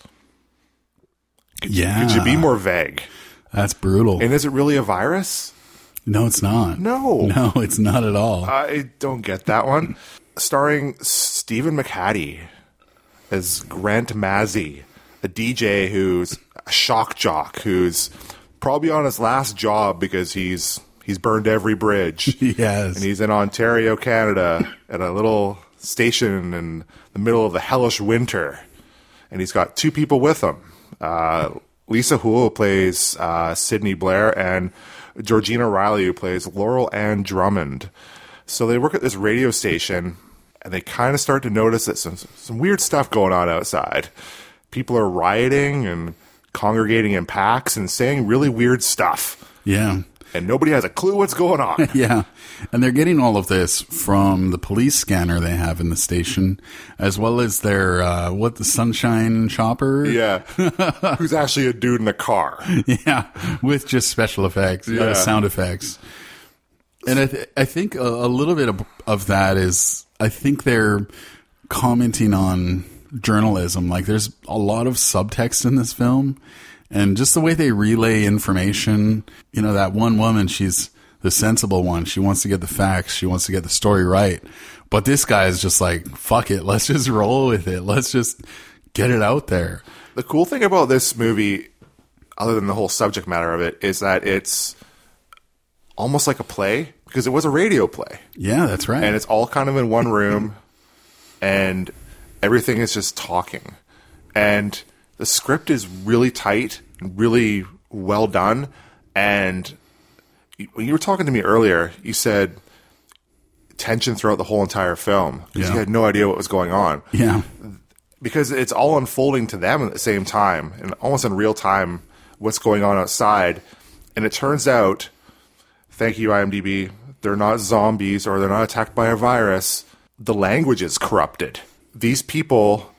Could, Yeah. Could you be more vague? That's brutal. And is it really a virus? No, it's not. No. No, it's not at all. I don't get that one. Starring Stephen McHattie as Grant Mazzy, a D J who's a shock jock, who's probably on his last job because he's he's burned every bridge. Yes. And he's in Ontario, Canada, at a little station in the middle of the hellish winter. And he's got two people with him. Uh, Lisa Houle, who plays uh, Sydney Blair, and Georgina Riley, who plays Laurel Ann Drummond. So they work at this radio station, and they kind of start to notice that some some weird stuff going on outside. people are rioting and congregating in packs and saying really weird stuff. Yeah. And nobody has a clue what's going on. Yeah. And they're getting all of this from the police scanner they have in the station, as well as their, uh, what, the sunshine chopper? Yeah. Who's actually a dude in a car. Yeah. With just special effects, Yeah. uh, sound effects. And I, th- I think a, a little bit of, of that is, I think they're commenting on journalism. Like, there's a lot of subtext in this film. And just the way they relay information, you know, that one woman, she's the sensible one. She wants to get the facts. She wants to get the story right. But this guy is just like, fuck it. Let's just roll with it. Let's just get it out there. The cool thing about this movie, other than the whole subject matter of it, is that it's almost like a play, because it was a radio play. Yeah, that's right. And it's all kind of in one room, and everything is just talking. And the script is really tight and really well done. And when you were talking to me earlier, you said tension throughout the whole entire film because Yeah. you had no idea what was going on. Yeah. Because it's all unfolding to them at the same time and almost in real time what's going on outside. And it turns out, thank you, IMDb, they're not zombies or they're not attacked by a virus. The language is corrupted. These people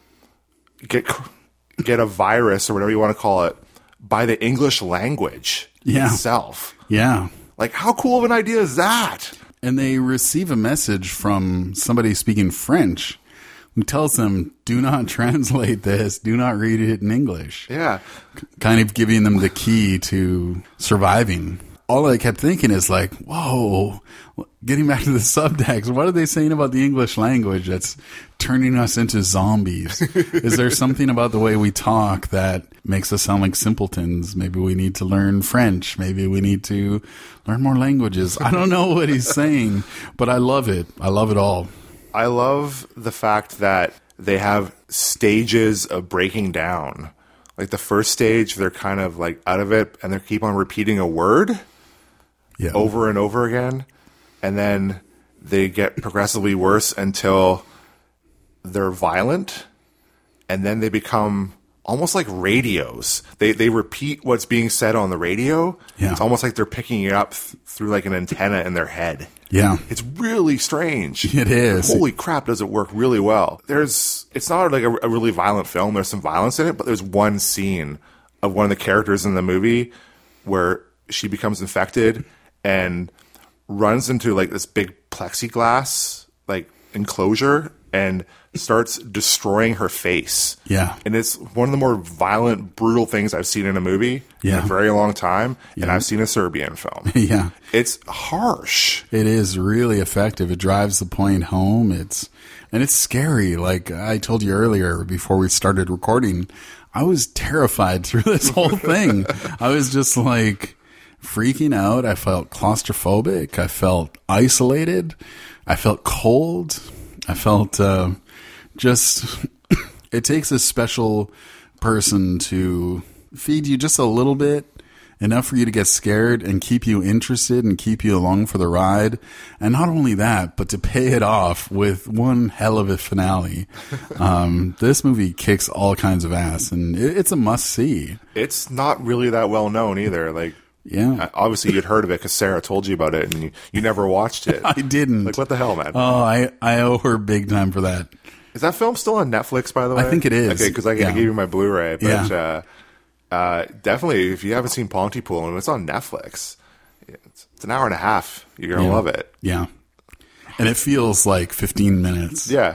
get get a virus or whatever you want to call it by the English language Yeah. itself. Yeah. Like, how cool of an idea is that? And they receive a message from somebody speaking French who tells them, do not translate this, do not read it in English. Yeah. Kind of giving them the key to surviving. All I kept thinking is like, whoa, getting back to the subtext, what are they saying about the English language that's turning us into zombies? Is there something about the way we talk that makes us sound like simpletons? Maybe we need to learn French. Maybe we need to learn more languages. I don't know what he's saying, but I love it. I love it all. I love the fact that they have stages of breaking down. Like the first stage, they're kind of like out of it and they keep on repeating a word Yeah. over and over again. And then they get progressively worse until they're violent. And then they become almost like radios. They they repeat what's being said on the radio. Yeah. It's almost like they're picking it up th- through like an antenna in their head. Yeah. It's really strange. It is. Holy crap, does it work really well. There's, it's not like a, a really violent film. There's some violence in it, but there's one scene of one of the characters in the movie where she becomes infected and runs into like this big plexiglass like enclosure and starts destroying her face. Yeah. And it's one of the more violent, brutal things I've seen in a movie Yeah. in a very long time. And Yeah. I've seen a Serbian film. Yeah. It's harsh. It is really effective. It drives the point home. It's, and it's scary. Like I told you earlier before we started recording, I was terrified through this whole thing. I was just like freaking out. I felt claustrophobic. I felt isolated. I felt cold. I felt, uh, just, it takes a special person to feed you just a little bit, enough for you to get scared and keep you interested and keep you along for the ride. And not only that, but to pay it off with one hell of a finale. Um, this movie kicks all kinds of ass, and it, it's a must see. It's not really that well known either. Like, Yeah. obviously you'd heard of it because Sarah told you about it and you, you never watched it. I didn't. Like, what the hell, man? Oh, I, I owe her big time for that. Is that film still on Netflix, by the way? I think it is. Okay, because I, Yeah. I gave you my Blu-ray. But Yeah. uh, uh, definitely, if you haven't seen Pontypool and it's on Netflix, it's, it's an hour and a half. You're going to Yeah. love it. Yeah. And it feels like fifteen minutes. Yeah.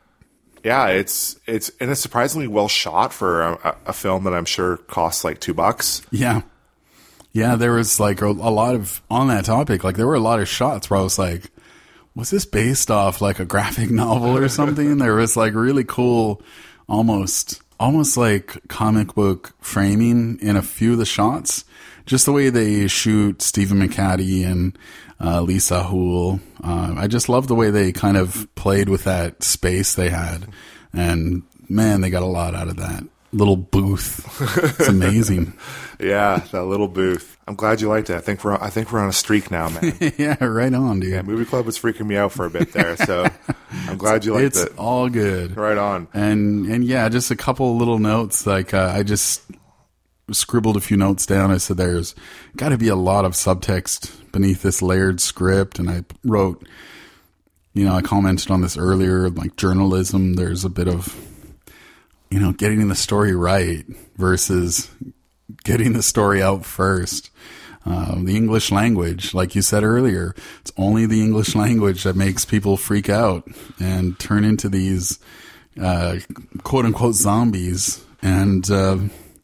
Yeah, it's it's and it's surprisingly well shot for a, a film that I'm sure costs like two bucks. Yeah. Yeah, there was like a, a lot of, on that topic, like there were a lot of shots where I was like, was this based off like a graphic novel or something? There was like really cool, almost, almost like comic book framing in a few of the shots. Just the way they shoot Stephen McCaddy and uh, Lisa Houle. Uh, I just love the way they kind of played with that space they had. And man, they got a lot out of that little booth. It's amazing. Yeah, that little booth. I'm glad you liked it. I think we're I think we're on a streak now, man. Yeah, right on, dude. Yeah, Movie Club was freaking me out for a bit there. So I'm glad you liked it's it. all good. Right on. And and yeah, just a couple little notes. Like uh, I just scribbled a few notes down. I said there's got to be a lot of subtext beneath this layered script, and I wrote, you know, I commented on this earlier, like journalism. There's a bit of, you know, getting the story right versus getting the story out first. Um, the English language, like you said earlier, it's only the English language that makes people freak out and turn into these uh, quote unquote zombies. And uh,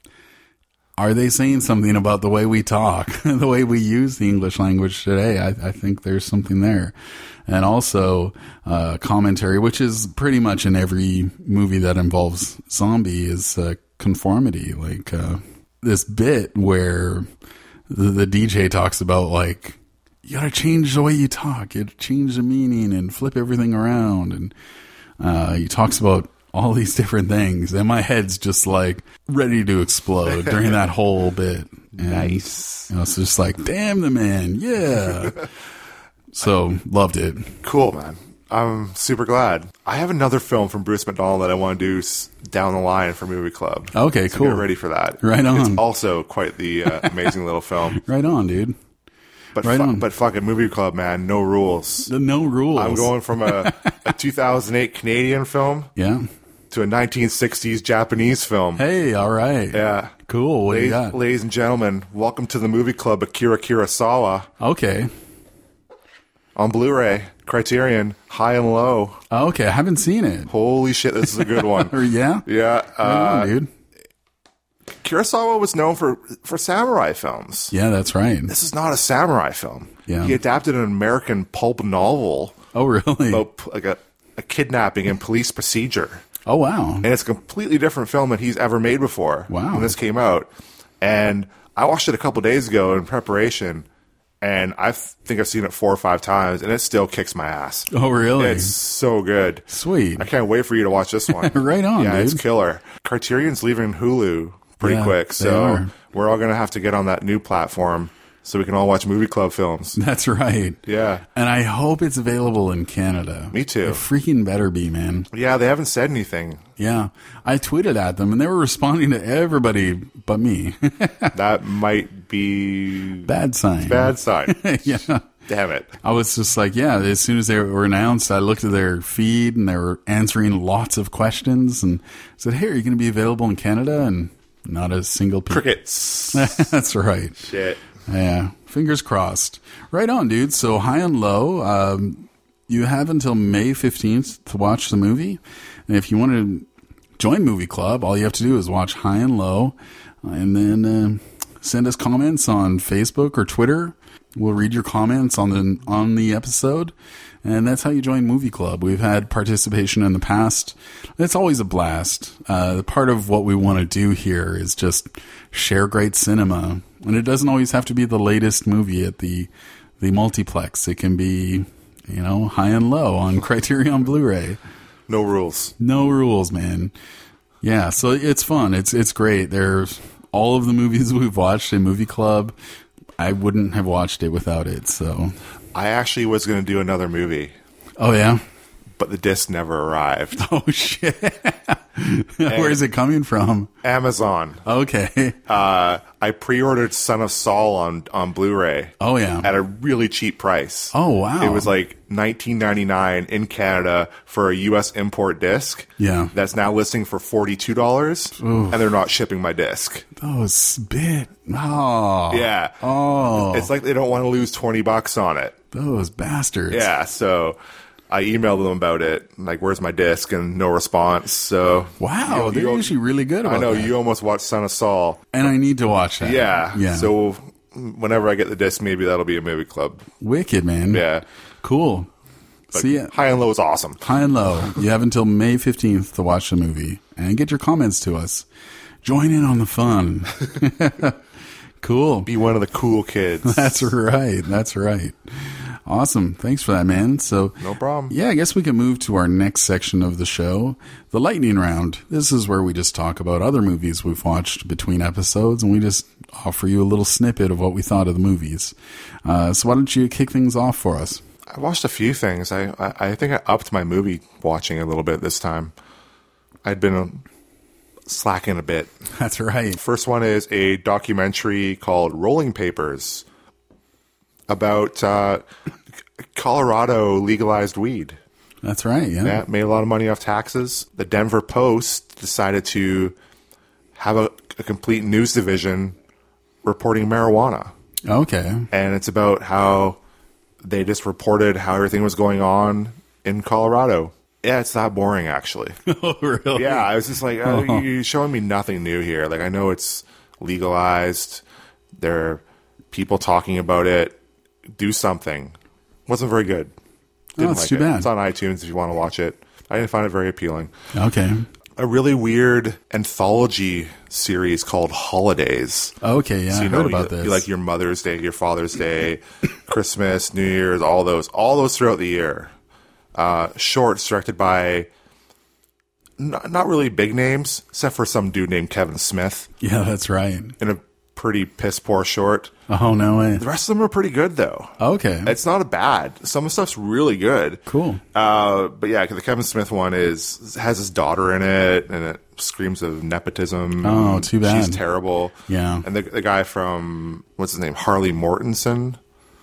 are they saying something about the way we talk, the way we use the English language today? I, I think there's something there. And also uh, commentary, which is pretty much in every movie that involves zombie, is uh, conformity. Like uh, this bit where the, the D J talks about, like, you gotta change the way you talk, you gotta change the meaning and flip everything around. And uh, he talks about all these different things. And my head's just like ready to explode during that whole bit. And, nice. You know, it's just like, damn the man. Yeah. So, loved it. Cool, man. I'm super glad. I have another film from Bruce McDonald that I want to do s- down the line for Movie Club. Okay, so cool. Get ready for that. Right on. It's also quite the uh, amazing little film. Right on, dude. But right fu- on. But fucking Movie Club, man. No rules. The no rules. I'm going from a, a two thousand eight Canadian film yeah. to a nineteen sixties Japanese film. Hey, all right. Yeah. Cool. What ladies, do you got? Ladies and gentlemen, welcome to the Movie Club, Akira Kurosawa. Okay. On Blu-ray, Criterion, High and Low. Oh, okay, I haven't seen it. Holy shit, this is a good one. Or yeah? Yeah. Uh, Right on, dude. Kurosawa was known for, for samurai films. Yeah, that's right. This is not a samurai film. Yeah. He adapted an American pulp novel Oh, really? about like a, a kidnapping and police procedure. Oh, wow. And it's a completely different film than he's ever made before. Wow. When this came out. And I watched it a couple days ago in preparation, and I think I've seen it four or five times, and it still kicks my ass. Oh, really? It's so good. Sweet. I can't wait for you to watch this one. Right on, Yeah, dude. it's killer. Criterion's leaving Hulu pretty Yeah, quick, they so are. we're all going to have to get on that new platform so we can all watch Movie Club films. That's right. Yeah. And I hope it's available in Canada. Me too. It freaking better be, man. Yeah, they haven't said anything. Yeah. I tweeted at them, and they were responding to everybody but me. That might be Bad sign. bad sign. Yeah. Damn it. I was just like, yeah, as soon as they were announced, I looked at their feed, and they were answering lots of questions, and said, hey, are you going to be available in Canada? And not a single peep. Crickets. That's right. Shit. Yeah. Fingers crossed. Right on, dude. So High and Low, um, you have until May fifteenth to watch the movie. And if you want to join Movie Club, all you have to do is watch High and Low, uh, and then uh, send us comments on Facebook or Twitter. We'll read your comments on the on the episode, and that's how you join Movie Club. We've had participation in the past. It's always a blast. Uh, part of what we want to do here is just share great cinema, and it doesn't always have to be the latest movie at the the multiplex. It can be, you know, High and Low on Criterion Blu-ray. No rules. No rules, man. Yeah, so it's fun. It's it's great. There's all of the movies we've watched in Movie Club. I wouldn't have watched it without it, so. I actually was going to do another movie, Oh, yeah? but the disc never arrived. Oh, shit. Where is it coming from? Amazon. Okay. Uh, I pre-ordered Son of Saul on, on Blu-ray Oh, yeah. at a really cheap price. Oh, wow. It was like nineteen ninety-nine in Canada for a U S import disc. Yeah. That's now listing for forty-two dollars, and they're not shipping my disc. Those bit. Oh. Yeah. Oh. It's like they don't want to lose twenty bucks on it. Those bastards. Yeah, so I emailed them about it, like, where's my disc? And no response. So Wow, you- they're you- usually really good about I know, that. you almost watched Son of Saul. And I need to watch that. Yeah. Yeah. So whenever I get the disc, maybe that'll be a Movie Club. Wicked, man. Yeah. Cool. But See ya. High and Low is awesome. High and Low. You have until May fifteenth to watch the movie and get your comments to us. Join in on the fun. Cool. Be one of the cool kids. That's right. That's right. Awesome. Thanks for that, man. So, No problem. yeah, I guess we can move to our next section of the show, the lightning round. This is where we just talk about other movies we've watched between episodes, and we just offer you a little snippet of what we thought of the movies. Uh, so why don't you kick things off for us? I watched a few things. I, I, I think I upped my movie watching a little bit this time. I'd been slacking a bit. That's right. First one is a documentary called Rolling Papers about uh, Colorado legalized weed. That's right, yeah. Yeah, made a lot of money off taxes. The Denver Post decided to have a, a complete news division reporting marijuana. Okay. And it's about how they just reported how everything was going on in Colorado. Yeah, it's that boring, actually. Oh, really? Yeah, I was just like, oh, oh. You're showing me nothing new here. Like, I know it's legalized. There are people talking about it. Do something. Wasn't very good. Didn't oh, that's like too it. bad. It's on iTunes if you want to watch it. I didn't find it very appealing. Okay. A really weird anthology series called Holidays. Okay, yeah, so you I know, heard about you, this. Like your Mother's Day, your Father's Day, Christmas, New Year's, all those. All those throughout the year. Uh, shorts directed by not, not really big names, except for some dude named Kevin Smith. Yeah, that's right. In a pretty piss poor short. Oh, no way. The rest of them are pretty good, though. Okay. It's not a bad. Some of the stuff's really good. Cool. Uh, but yeah, the Kevin Smith one is has his daughter in it, and it screams of nepotism. Oh, too bad. She's terrible. Yeah. And the, the guy from, what's his name? Harley Mortensen.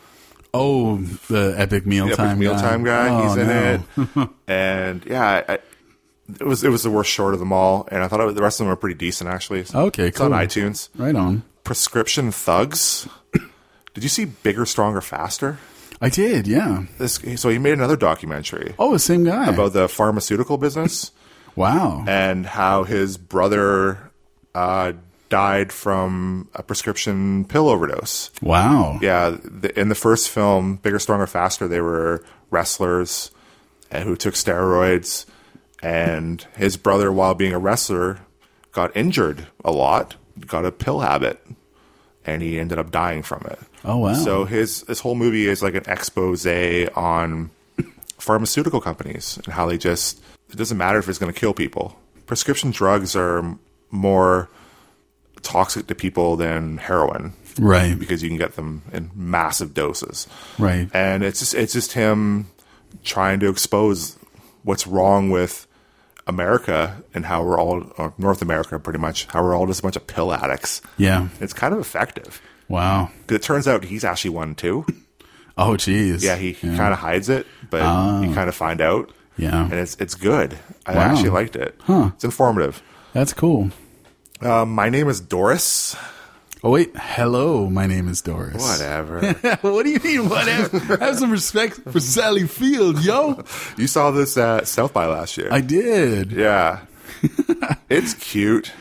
Oh, the Epic Mealtime the Epic Mealtime guy. guy. Oh, He's in no. it. And yeah, I, it was it was the worst short of them all. And I thought it, the rest of them were pretty decent, actually. Okay, it's cool. on iTunes. Right on. Prescription Thugs. Did you see Bigger, Stronger, Faster? I did, yeah. This, so he made another documentary. Oh, the same guy. About the pharmaceutical business. Wow. And how his brother uh, died from a prescription pill overdose. Wow. Yeah. The, in the first film, Bigger, Stronger, Faster, they were wrestlers uh, who took steroids. And his brother, while being a wrestler, got injured a lot, got a pill habit. And he ended up dying from it. Oh, wow. So his this whole movie is like an expose on pharmaceutical companies and how they just, it doesn't matter if it's going to kill people. Prescription drugs are more toxic to people than heroin. Right. Because you can get them in massive doses. Right. And it's just, it's just him trying to expose what's wrong with America and how we're all, or North America pretty much, how we're all just a bunch of pill addicts. Yeah. It's kind of effective. Wow. It turns out he's actually one too. Oh, geez. Yeah, he, yeah. he kind of hides it, but oh. you kind of find out. Yeah. And it's it's good. I wow. actually liked it. Huh. It's informative. That's cool. Um, my name is Doris. Oh, wait. Hello, my name is Doris. Whatever. What do you mean, whatever? Have some respect for Sally Field, yo. You saw this at South by last year. I did. Yeah. It's cute.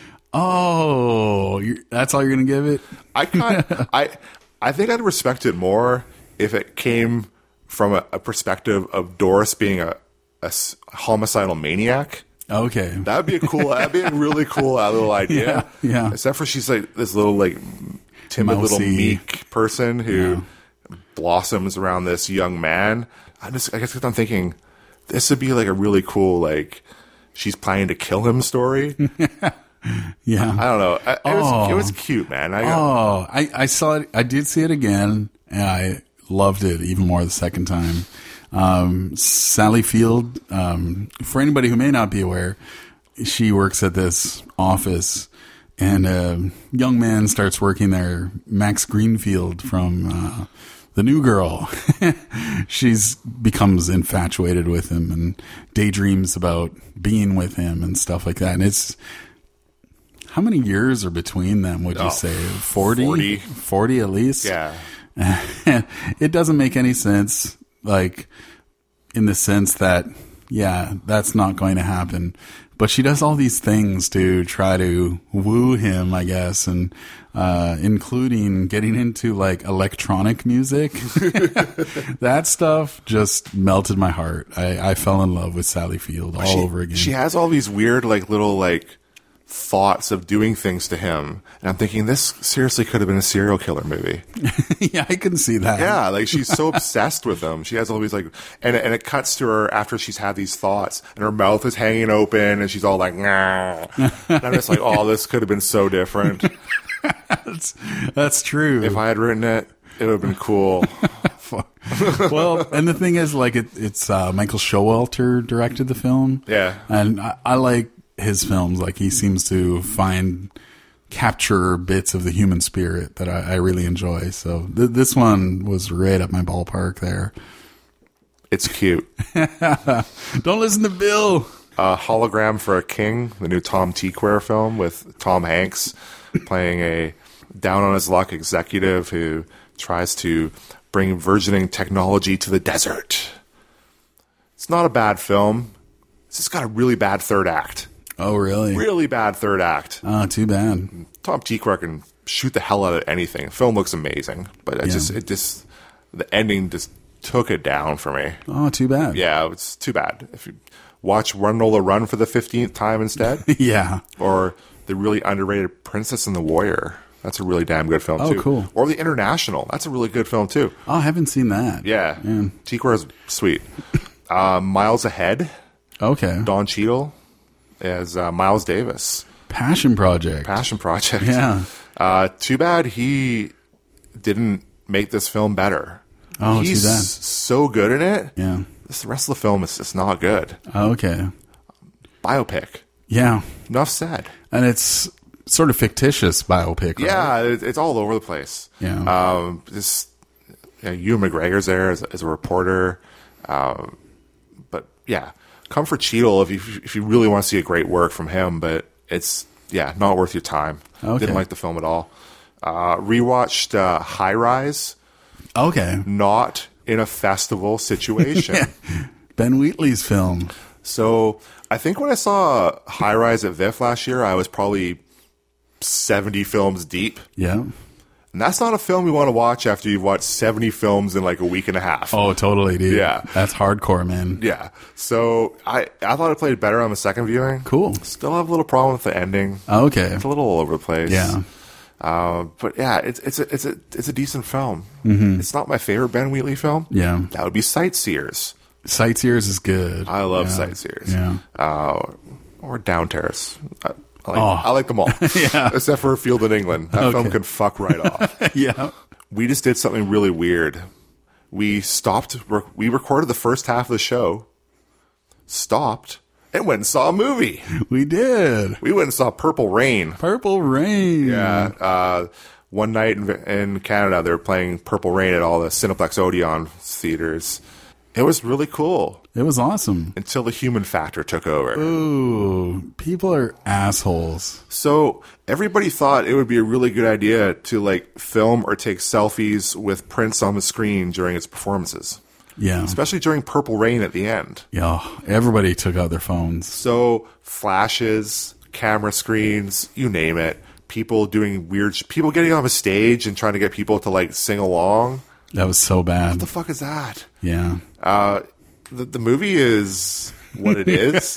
Oh, you're, that's all you're going to give it? I kind I I think I'd respect it more if it came from a, a perspective of Doris being a, a homicidal maniac. Okay. That'd be a cool, that'd be a really cool uh, little idea. Yeah, yeah. Except for she's like this little, like, timid Mousy. little meek person who Yeah. blossoms around this young man. I just, I guess I'm thinking, this would be like a really cool, like, she's planning to kill him story. Yeah. I don't know. I, it, Oh. was, it was cute, man. I got, Oh, I, I saw it. I did see it again, and I loved it even more the second time. Um, Sally Field, um, for anybody who may not be aware, she works at this office, and a young man starts working there, Max Greenfield from uh, The New Girl. She's becomes infatuated with him and daydreams about being with him and stuff like that. And it's, how many years are between them, would you Oh, say? forty? forty. forty at least? yeah. It doesn't make any sense, like, in the sense that, yeah, that's not going to happen. But she does all these things to try to woo him, I guess, and uh, including getting into, like, electronic music. That stuff just melted my heart. I, I fell in love with Sally Field all she, over again. She has all these weird, like, little, like, thoughts of doing things to him. And I'm thinking, this seriously could have been a serial killer movie. Yeah, I can see that. Yeah, like, she's so obsessed with him. She has all these, like, and, and it cuts to her after she's had these thoughts, and her mouth is hanging open, and she's all like, nah. And I'm just like, oh, this could have been so different. that's, that's true. If I had written it, it would have been cool. Well, and the thing is, like, it, it's uh, Michael Showalter directed the film. Yeah. And I, I like his films. Like, he seems to find, capture bits of the human spirit that I, I really enjoy. So th- this one was right up my ballpark there. It's cute. Don't listen to Bill. Uh, Hologram for a King, the new Tom Tykwer film with Tom Hanks playing a down-on-his-luck executive who tries to bring burgeoning technology to the desert. It's not a bad film. It's just got a really bad third act. Oh, really? Really bad third act. Oh, too bad. Tom Tykwer can shoot the hell out of anything. The film looks amazing, but it Yeah. just, it just, the ending just took it down for me. Oh, too bad. Yeah, it's too bad. If you watch Run Lola Run for the fifteenth time instead, Yeah. or the really underrated Princess and the Warrior. That's a really damn good film, Oh, too. cool. Or The International. That's a really good film, too. Oh, I haven't seen that. Yeah. Man. Tykwer is sweet. Uh, Miles Ahead. Okay. Don Cheadle as uh, Miles Davis. Passion Project. Passion Project. Yeah. Uh, too bad he didn't make this film better. Oh, He's too bad. so good in it. Yeah. This, the rest of the film is just not good. Okay. Biopic. Yeah. Enough said. And it's sort of fictitious biopic, right? Yeah, it, it's all over the place. Yeah. Um, this, you know, Ewan McGregor's there as, as a reporter. Um, but yeah, come for Cheadle if you if you really want to see a great work from him. But it's yeah, not worth your time. Okay. Didn't like the film at all. Uh, rewatched uh, High Rise. Okay. Not in a festival situation. Ben Wheatley's film. So I think when I saw High Rise at V I F last year, I was probably seventy films deep. Yeah. And that's not a film you want to watch after you've watched seventy films in like a week and a half. Oh, totally, dude. Yeah. That's hardcore, man. Yeah. So I, I thought it played better on the second viewing. Cool. Still have a little problem with the ending. Okay. It's a little all over the place. Yeah. Uh, but yeah, it's it's a it's a it's a decent film. Mhm. It's not my favorite Ben Wheatley film. Yeah. That would be Sightseers. Sightseers is good. I love yeah. Sightseers. Yeah. Uh, or Down Terrace. I, I, like, Oh. I like them all. Yeah. Except for Field in England. That Okay. film can fuck right off. Yeah. We just did something really weird. We stopped, rec- we recorded the first half of the show, stopped, and went and saw a movie. We did. We went and saw Purple Rain. Purple Rain. Yeah. Uh, one night in, in Canada, they were playing Purple Rain at all the Cineplex Odeon theaters. It was really cool. It was awesome. Until the human factor took over. Ooh, people are assholes. So everybody thought it would be a really good idea to like film or take selfies with Prince on the screen during its performances. Yeah. Especially during Purple Rain at the end. Yeah. Everybody took out their phones. So flashes, camera screens, you name it. People doing weird, sh- people getting on a stage and trying to get people to like sing along. That was so bad. What the fuck is that? Yeah. Uh, the, the movie is what it is.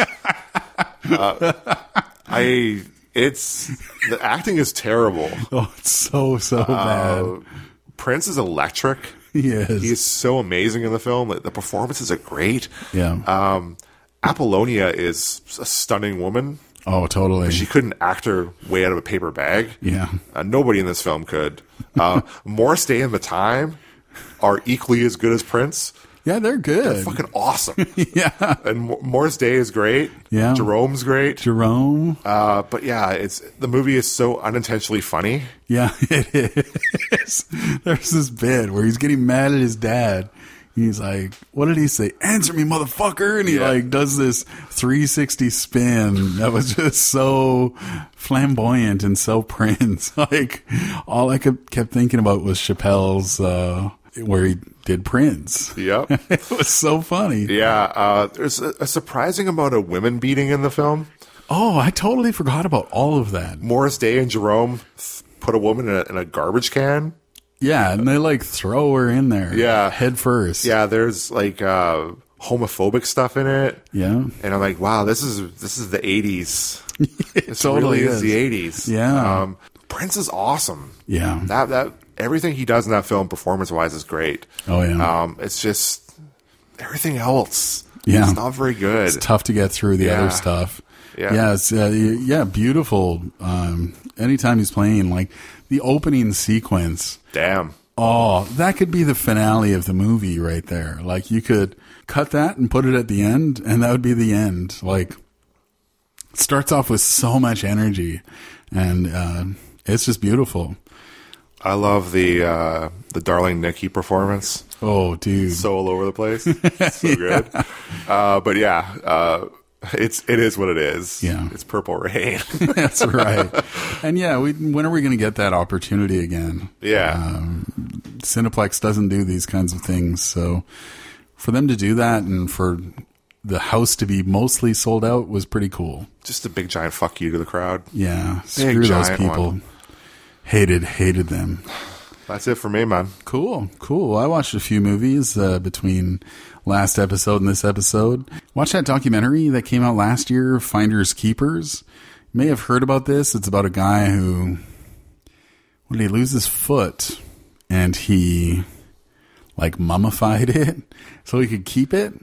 uh, I, it's, the acting is terrible. Oh, it's so, so bad. Uh, Prince is electric. He is. He is so amazing in the film. The performances are great. Yeah. Um, Apollonia is a stunning woman. Oh, totally. She couldn't act her way out of a paper bag. Yeah. Uh, nobody in this film could. Uh, Morris Day and The Time are equally as good as Prince. Yeah, they're good. They're fucking awesome. Yeah. And Mo- Morris Day is great. Yeah. Jerome's great. Jerome. Uh, but yeah, it's the movie is so unintentionally funny. Yeah, it is. There's this bit where he's getting mad at his dad. He's like, what did he say? Answer me, motherfucker. And he Yeah. like does this three sixty spin that was just so flamboyant and so Prince. Like all I could, kept thinking about was Chappelle's, uh, where he did Prince. Yep. It was so funny. Yeah. Uh, there's a, a surprising amount of women beating in the film. Oh, I totally forgot about all of that. Morris Day and Jerome th- put a woman in a, in a garbage can. Yeah, and they like throw her in there. Yeah. Head first. Yeah, there's like uh, homophobic stuff in it. Yeah. And I'm like, wow, this is this is the eighties. It This totally really is. is. the eighties. Yeah. Um, Prince is awesome. Yeah. That that everything he does in that film, performance wise, is great. Oh, yeah. Um, it's just everything else. Yeah. It's not very good. It's tough to get through the Yeah. other stuff. Yeah. Yeah, it's, uh, yeah, beautiful. Um, anytime he's playing, like the opening sequence. Damn. Oh, that could be the finale of the movie right there. Like, you could cut that and put it at the end, and that would be the end. Like, it starts off with so much energy, and uh, it's just beautiful. I love the uh, the Darling Nikki performance. Oh, dude. So all over the place. So yeah. Good. Uh, but yeah, uh, it's it is what it is. Yeah. It's Purple Rain. That's right. And yeah, we, when are we going to get that opportunity again? Yeah. Um, Cineplex doesn't do these kinds of things. So for them to do that and for the house to be mostly sold out was pretty cool. Just a big giant fuck you to the crowd. Yeah. Big Screw those people. One. Hated, hated them. That's it for me, man. Cool, cool. I watched a few movies uh, between last episode and this episode. Watched that documentary that came out last year, Finders Keepers. You may have heard about this. It's about a guy who, when he lose his foot, and he like mummified it so he could keep it.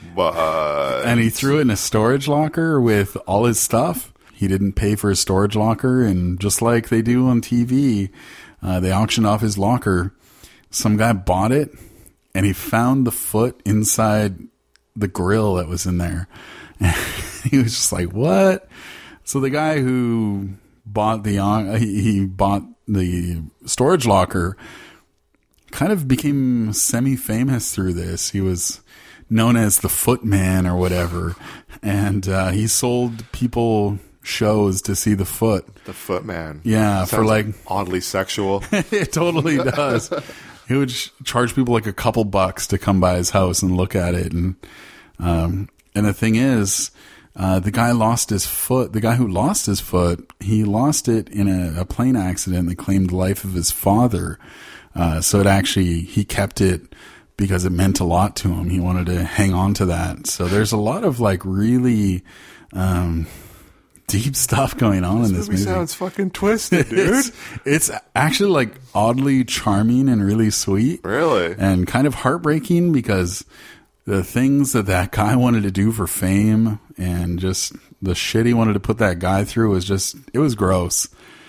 But and he threw it in a storage locker with all his stuff. He didn't pay for his storage locker, and just like they do on T V, uh, they auctioned off his locker. Some guy bought it, and he found the foot inside the grill that was in there. He was just like, "What?" So the guy who bought the uh, he, he bought the storage locker kind of became semi-famous through this. He was known as the Footman or whatever, and uh, he sold people shows to see the foot. The Footman. Yeah, Sounds for like oddly sexual. It totally does. He would ch- charge people like a couple bucks to come by his house and look at it, and um, and the thing is, uh, the guy lost his foot. The guy who lost his foot, he lost it in a, a plane accident that claimed the life of his father. Uh, so it actually, he kept it because it meant a lot to him. He wanted to hang on to that. So there's a lot of like really um, deep stuff going on this in this movie. movie. Sounds fucking twisted, dude. It's, it's actually like oddly charming and really sweet. Really? And kind of heartbreaking because the things that that guy wanted to do for fame and just the shit he wanted to put that guy through was just, it was gross.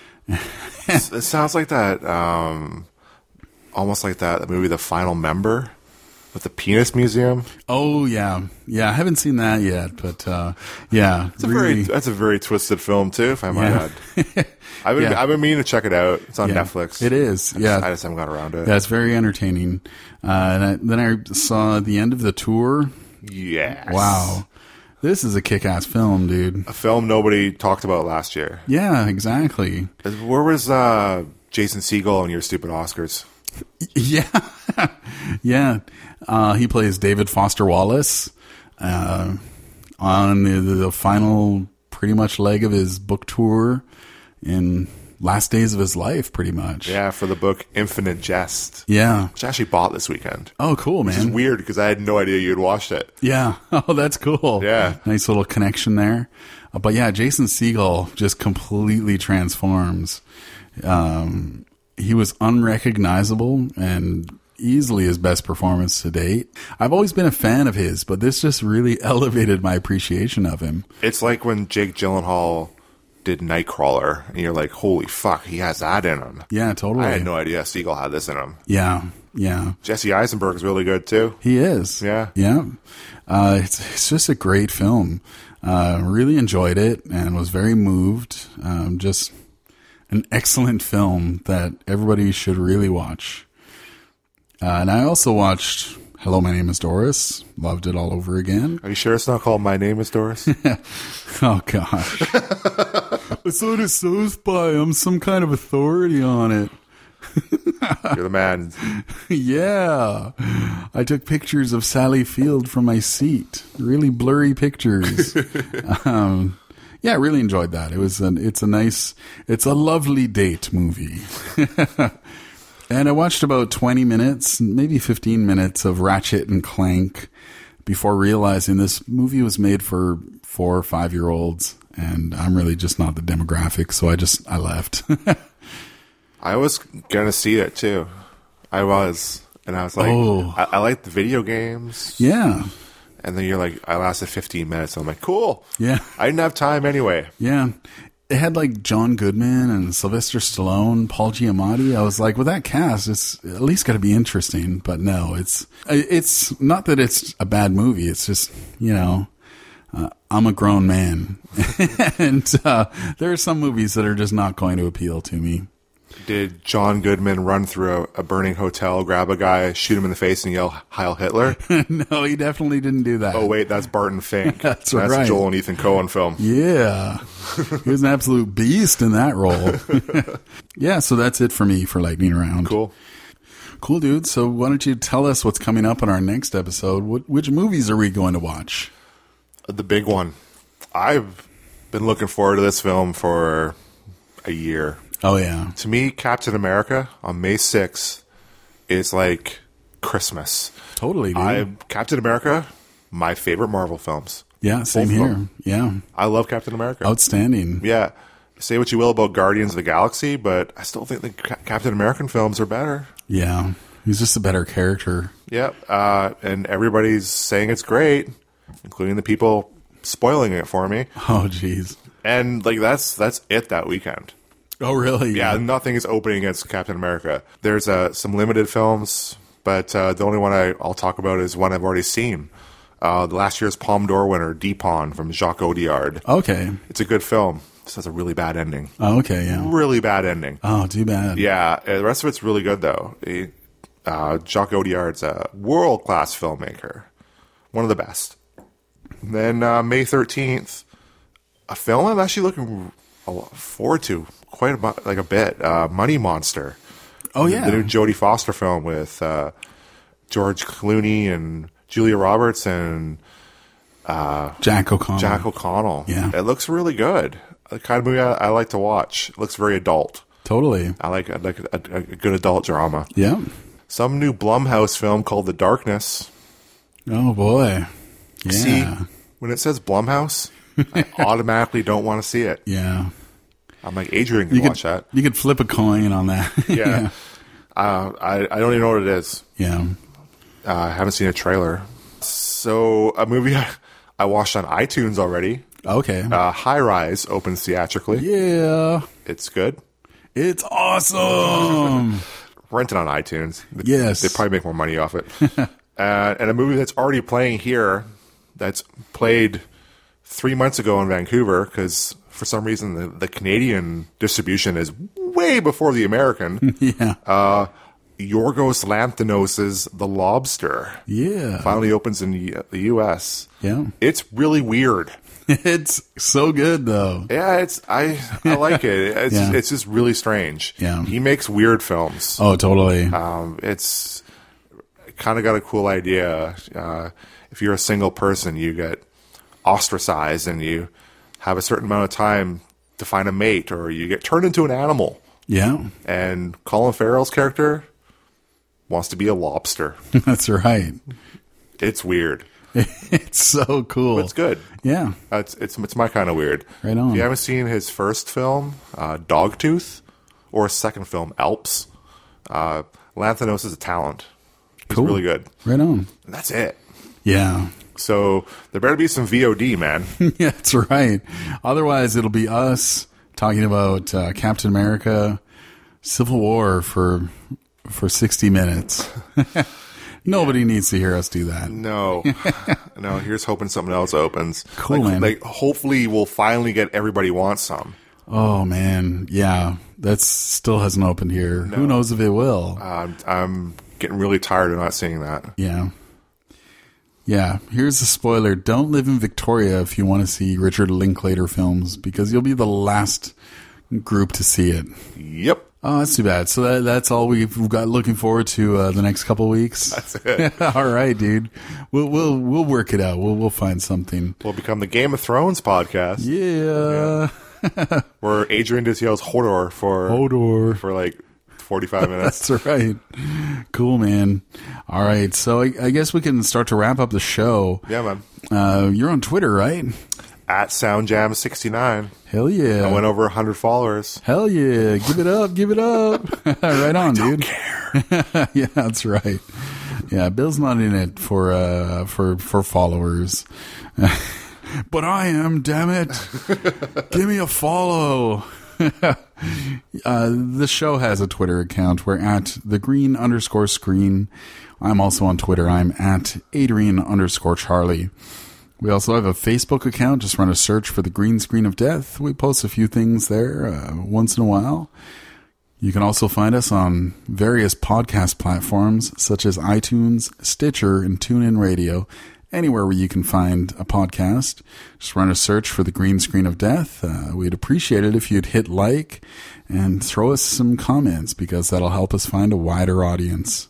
It sounds like that, um, almost like that movie, The Final Member, with the penis museum. Oh yeah, yeah. I haven't seen that yet, but uh, yeah, it's a really, very that's a very twisted film too, if I might yeah. add. I've been Yeah. I've been meaning to check it out. It's on yeah, Netflix. It is. I Yeah, just, I just haven't got around to it. Yeah, it's very entertaining. Uh, and I, then I saw the end of the tour. Yes. Wow, this is a kick-ass film, dude. A film nobody talked about last year. Yeah, exactly. Where was uh, Jason Segel and your stupid Oscars? Yeah, yeah. Uh, he plays David Foster Wallace uh, on the, the final, pretty much leg of his book tour in last days of his life, pretty much. Yeah, for the book Infinite Jest. Yeah, which I actually bought this weekend. Oh, cool, man! Which is weird because I had no idea you had watched it. Yeah. Oh, that's cool. Yeah, nice little connection there. Uh, but yeah, Jason Segel just completely transforms. Um, he was unrecognizable and easily his best performance to date. I've always been a fan of his, but this just really elevated my appreciation of him. It's like when Jake Gyllenhaal did Nightcrawler, and you're like, holy fuck, he has that in him. Yeah, totally. I had no idea Segel had this in him. Yeah, yeah. Jesse Eisenberg's really good, too. He is. Yeah. Yeah. Uh, it's, it's just a great film. Uh, really enjoyed it and was very moved. Um, just an excellent film that everybody should really watch. Uh, and I also watched Hello, My Name is Doris. Loved it all over again. Are you sure it's not called My Name is Doris? Oh, gosh. I saw it South by. I'm some kind of authority on it. You're the man. Yeah. I took pictures of Sally Field from my seat. Really blurry pictures. um, yeah, I really enjoyed that. It was an, it's a nice, it's a lovely date movie. And I watched about twenty minutes, maybe fifteen minutes of Ratchet and Clank before realizing this movie was made for four or five year olds. And I'm really just not the demographic. So I just, I left. I was going to see it too. I was. And I was like, oh. I, I like the video games. Yeah. And then you're like, I lasted fifteen minutes. I'm like, cool. Yeah. I didn't have time anyway. Yeah. it had like John Goodman and Sylvester Stallone, Paul Giamatti. I was like, with that cast, it's at least got to be interesting. But no, it's it's not that it's a bad movie. It's just, you know, uh, I'm a grown man, and uh, there are some movies that are just not going to appeal to me. Did John Goodman run through a, a burning hotel, grab a guy, shoot him in the face, and yell "Heil Hitler"? No, he definitely didn't do that. Oh wait, that's Barton Fink. That's that's right. a Joel and Ethan Coen film. Yeah, he was an absolute beast in that role. Yeah, so that's it for me for Lightning Round. Cool. Cool, dude. So why don't you tell us what's coming up in our next episode? What, which movies are we going to watch? The big one. I've been looking forward to this film for a year. Oh, yeah. To me, Captain America on May sixth is like Christmas. Totally, dude. I, Captain America, my favorite Marvel films. Yeah, same Both of here. them. Yeah. I love Captain America. Outstanding. Yeah. Say what you will about Guardians of the Galaxy, but I still think the Ca- Captain American films are better. Yeah. He's just a better character. Yep. Uh, and everybody's saying it's great, including the people spoiling it for me. Oh, jeez. And like that's that's it that weekend. Oh, really? Yeah, nothing is opening against Captain America. There's uh, some limited films, but uh, the only one I, I'll talk about is one I've already seen. Uh, the last year's Palme d'Or winner, Dupont, from Jacques Audiard. Okay. It's a good film. This has a really bad ending. Oh, okay, yeah. Really bad ending. Oh, too bad. Yeah, uh, the rest of it's really good, though. He, uh, Jacques Audiard's a world-class filmmaker. One of the best. And then uh, May thirteenth, a film I'm actually looking forward to quite a, like a bit. Uh, Money Monster. Oh, yeah. The new Jodie Foster film with uh, George Clooney and Julia Roberts and uh, Jack O'Connell. Jack O'Connell. Yeah. It looks really good. The kind of movie I, I like to watch. It looks very adult. Totally. I like I like a, a, a good adult drama. Yeah. Some new Blumhouse film called The Darkness. Oh, boy. Yeah. See, when it says Blumhouse, I automatically don't want to see it. Yeah. I'm like, Adrian can You watch could, that. You could flip a coin on that. Yeah. Yeah. Uh, I, I don't even know what it is. Yeah. Uh, I haven't seen a trailer. So, a movie I, I watched on iTunes already. Okay. Uh, High Rise opens theatrically. Yeah. It's good. It's awesome. Rent it on iTunes. Yes. They probably make more money off it. uh, and a movie that's already playing here, that's played three months ago in Vancouver, because for some reason the, the Canadian distribution is way before the American. Yeah. Uh, Yorgos Lanthimos' The Lobster. Yeah. Finally opens in the, the U S. Yeah. It's really weird. It's so good, though. Yeah, it's I I like it. It's Yeah. it's just really strange. Yeah. He makes weird films. Oh, totally. Um, it's kind of got a cool idea. Uh, if you're a single person, you get ostracized and you have a certain amount of time to find a mate, or you get turned into an animal. Yeah. And Colin Farrell's character wants to be a lobster. That's right. It's weird. It's so cool. But it's good. Yeah. Uh, it's, it's it's my kind of weird. Right on. If you haven't seen his first film, uh, Dogtooth, or his second film, Alps, uh, Lanthimos is a talent. He's Cool. really good. Right on. And that's it. Yeah. So there better be some V O D, man. Yeah, that's right. Otherwise, it'll be us talking about uh, Captain America, Civil War for for sixty minutes. Nobody needs to hear us do that. No. No, here's hoping something else opens. Cool, like, man. Like, hopefully we'll finally get Everybody Wants Some. Oh, man. Yeah. That still hasn't opened here. Who knows if it will? Uh, I'm getting really tired of not seeing that. Yeah. Yeah. Here's a spoiler. Don't live in Victoria if you want to see Richard Linklater films, because you'll be the last group to see it. Yep. Oh, that's too bad. So that, that's all we've got looking forward to uh, the next couple weeks. That's it. All right, dude. We'll we'll we'll work it out. We'll we'll find something. We'll become the Game of Thrones podcast. Yeah. Yeah. Where Adrian just yells Hodor for Hodor for like forty-five minutes. That's right. Cool, man. All right. So I, I guess we can start to wrap up the show. Yeah, man. Uh, you're on Twitter, right? At SoundJam sixty-nine. Hell yeah. I went over one hundred followers. Hell yeah. Give it up. Give it up. Right on, I don't dude. care. Yeah, that's right. Yeah, Bill's not in it for uh for for followers. But I am, damn it. Give me a follow. uh, the show has a Twitter account. We're at the green underscore screen. I'm also on Twitter. I'm at Adrian underscore Charlie. We also have a Facebook account. Just run a search for the Green Screen of Death. We post a few things there uh, once in a while. You can also find us on various podcast platforms such as iTunes, Stitcher, and TuneIn Radio. Anywhere where you can find a podcast, just run a search for the Green Screen of Death. Uh, we'd appreciate it if you'd hit like and throw us some comments, because that'll help us find a wider audience.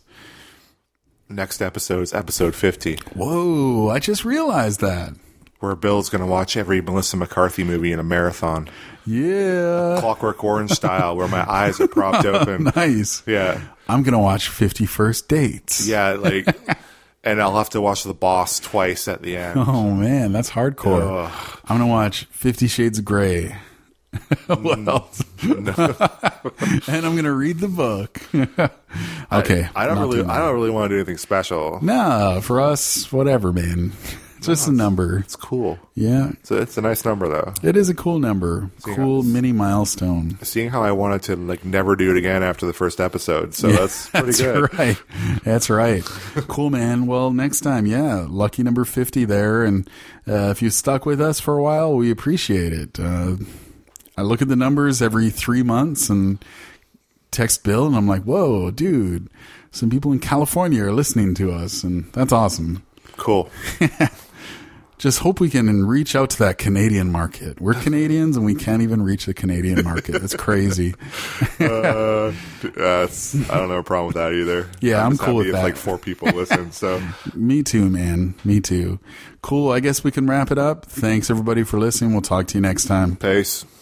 Next episode is episode fifty. Whoa, I just realized that. Where Bill's going to watch every Melissa McCarthy movie in a marathon. Yeah. Clockwork Orange style, where my eyes are propped open. Nice. Yeah. I'm going to watch fifty First Dates. Yeah, like... And I'll have to watch The Boss twice at the end. Oh, man, that's hardcore. Ugh. I'm going to watch Fifty Shades of Grey. What else? No. And I'm going to read the book. Okay. I, I don't really I don't really want to do anything special. No, for us, whatever, man. It's just no, a number. It's cool. Yeah. It's a, it's a nice number, though. It is a cool number. Seeing cool how, mini milestone. Seeing how I wanted to like never do it again after the first episode. So yeah, that's pretty that's good. That's right. That's right. Cool, man. Well, next time, yeah. Lucky number fifty there. And uh, if you stuck with us for a while, we appreciate it. Uh, I look at the numbers every three months and text Bill, and I'm like, whoa, dude. Some people in California are listening to us, and that's awesome. Cool. Just hope we can reach out to that Canadian market. We're Canadians, and we can't even reach the Canadian market. It's crazy. uh, that's, I don't have a problem with that either. Yeah, I'm, I'm cool with if that. Like four people listen. So me too, man. Me too. Cool. I guess we can wrap it up. Thanks everybody for listening. We'll talk to you next time. Peace.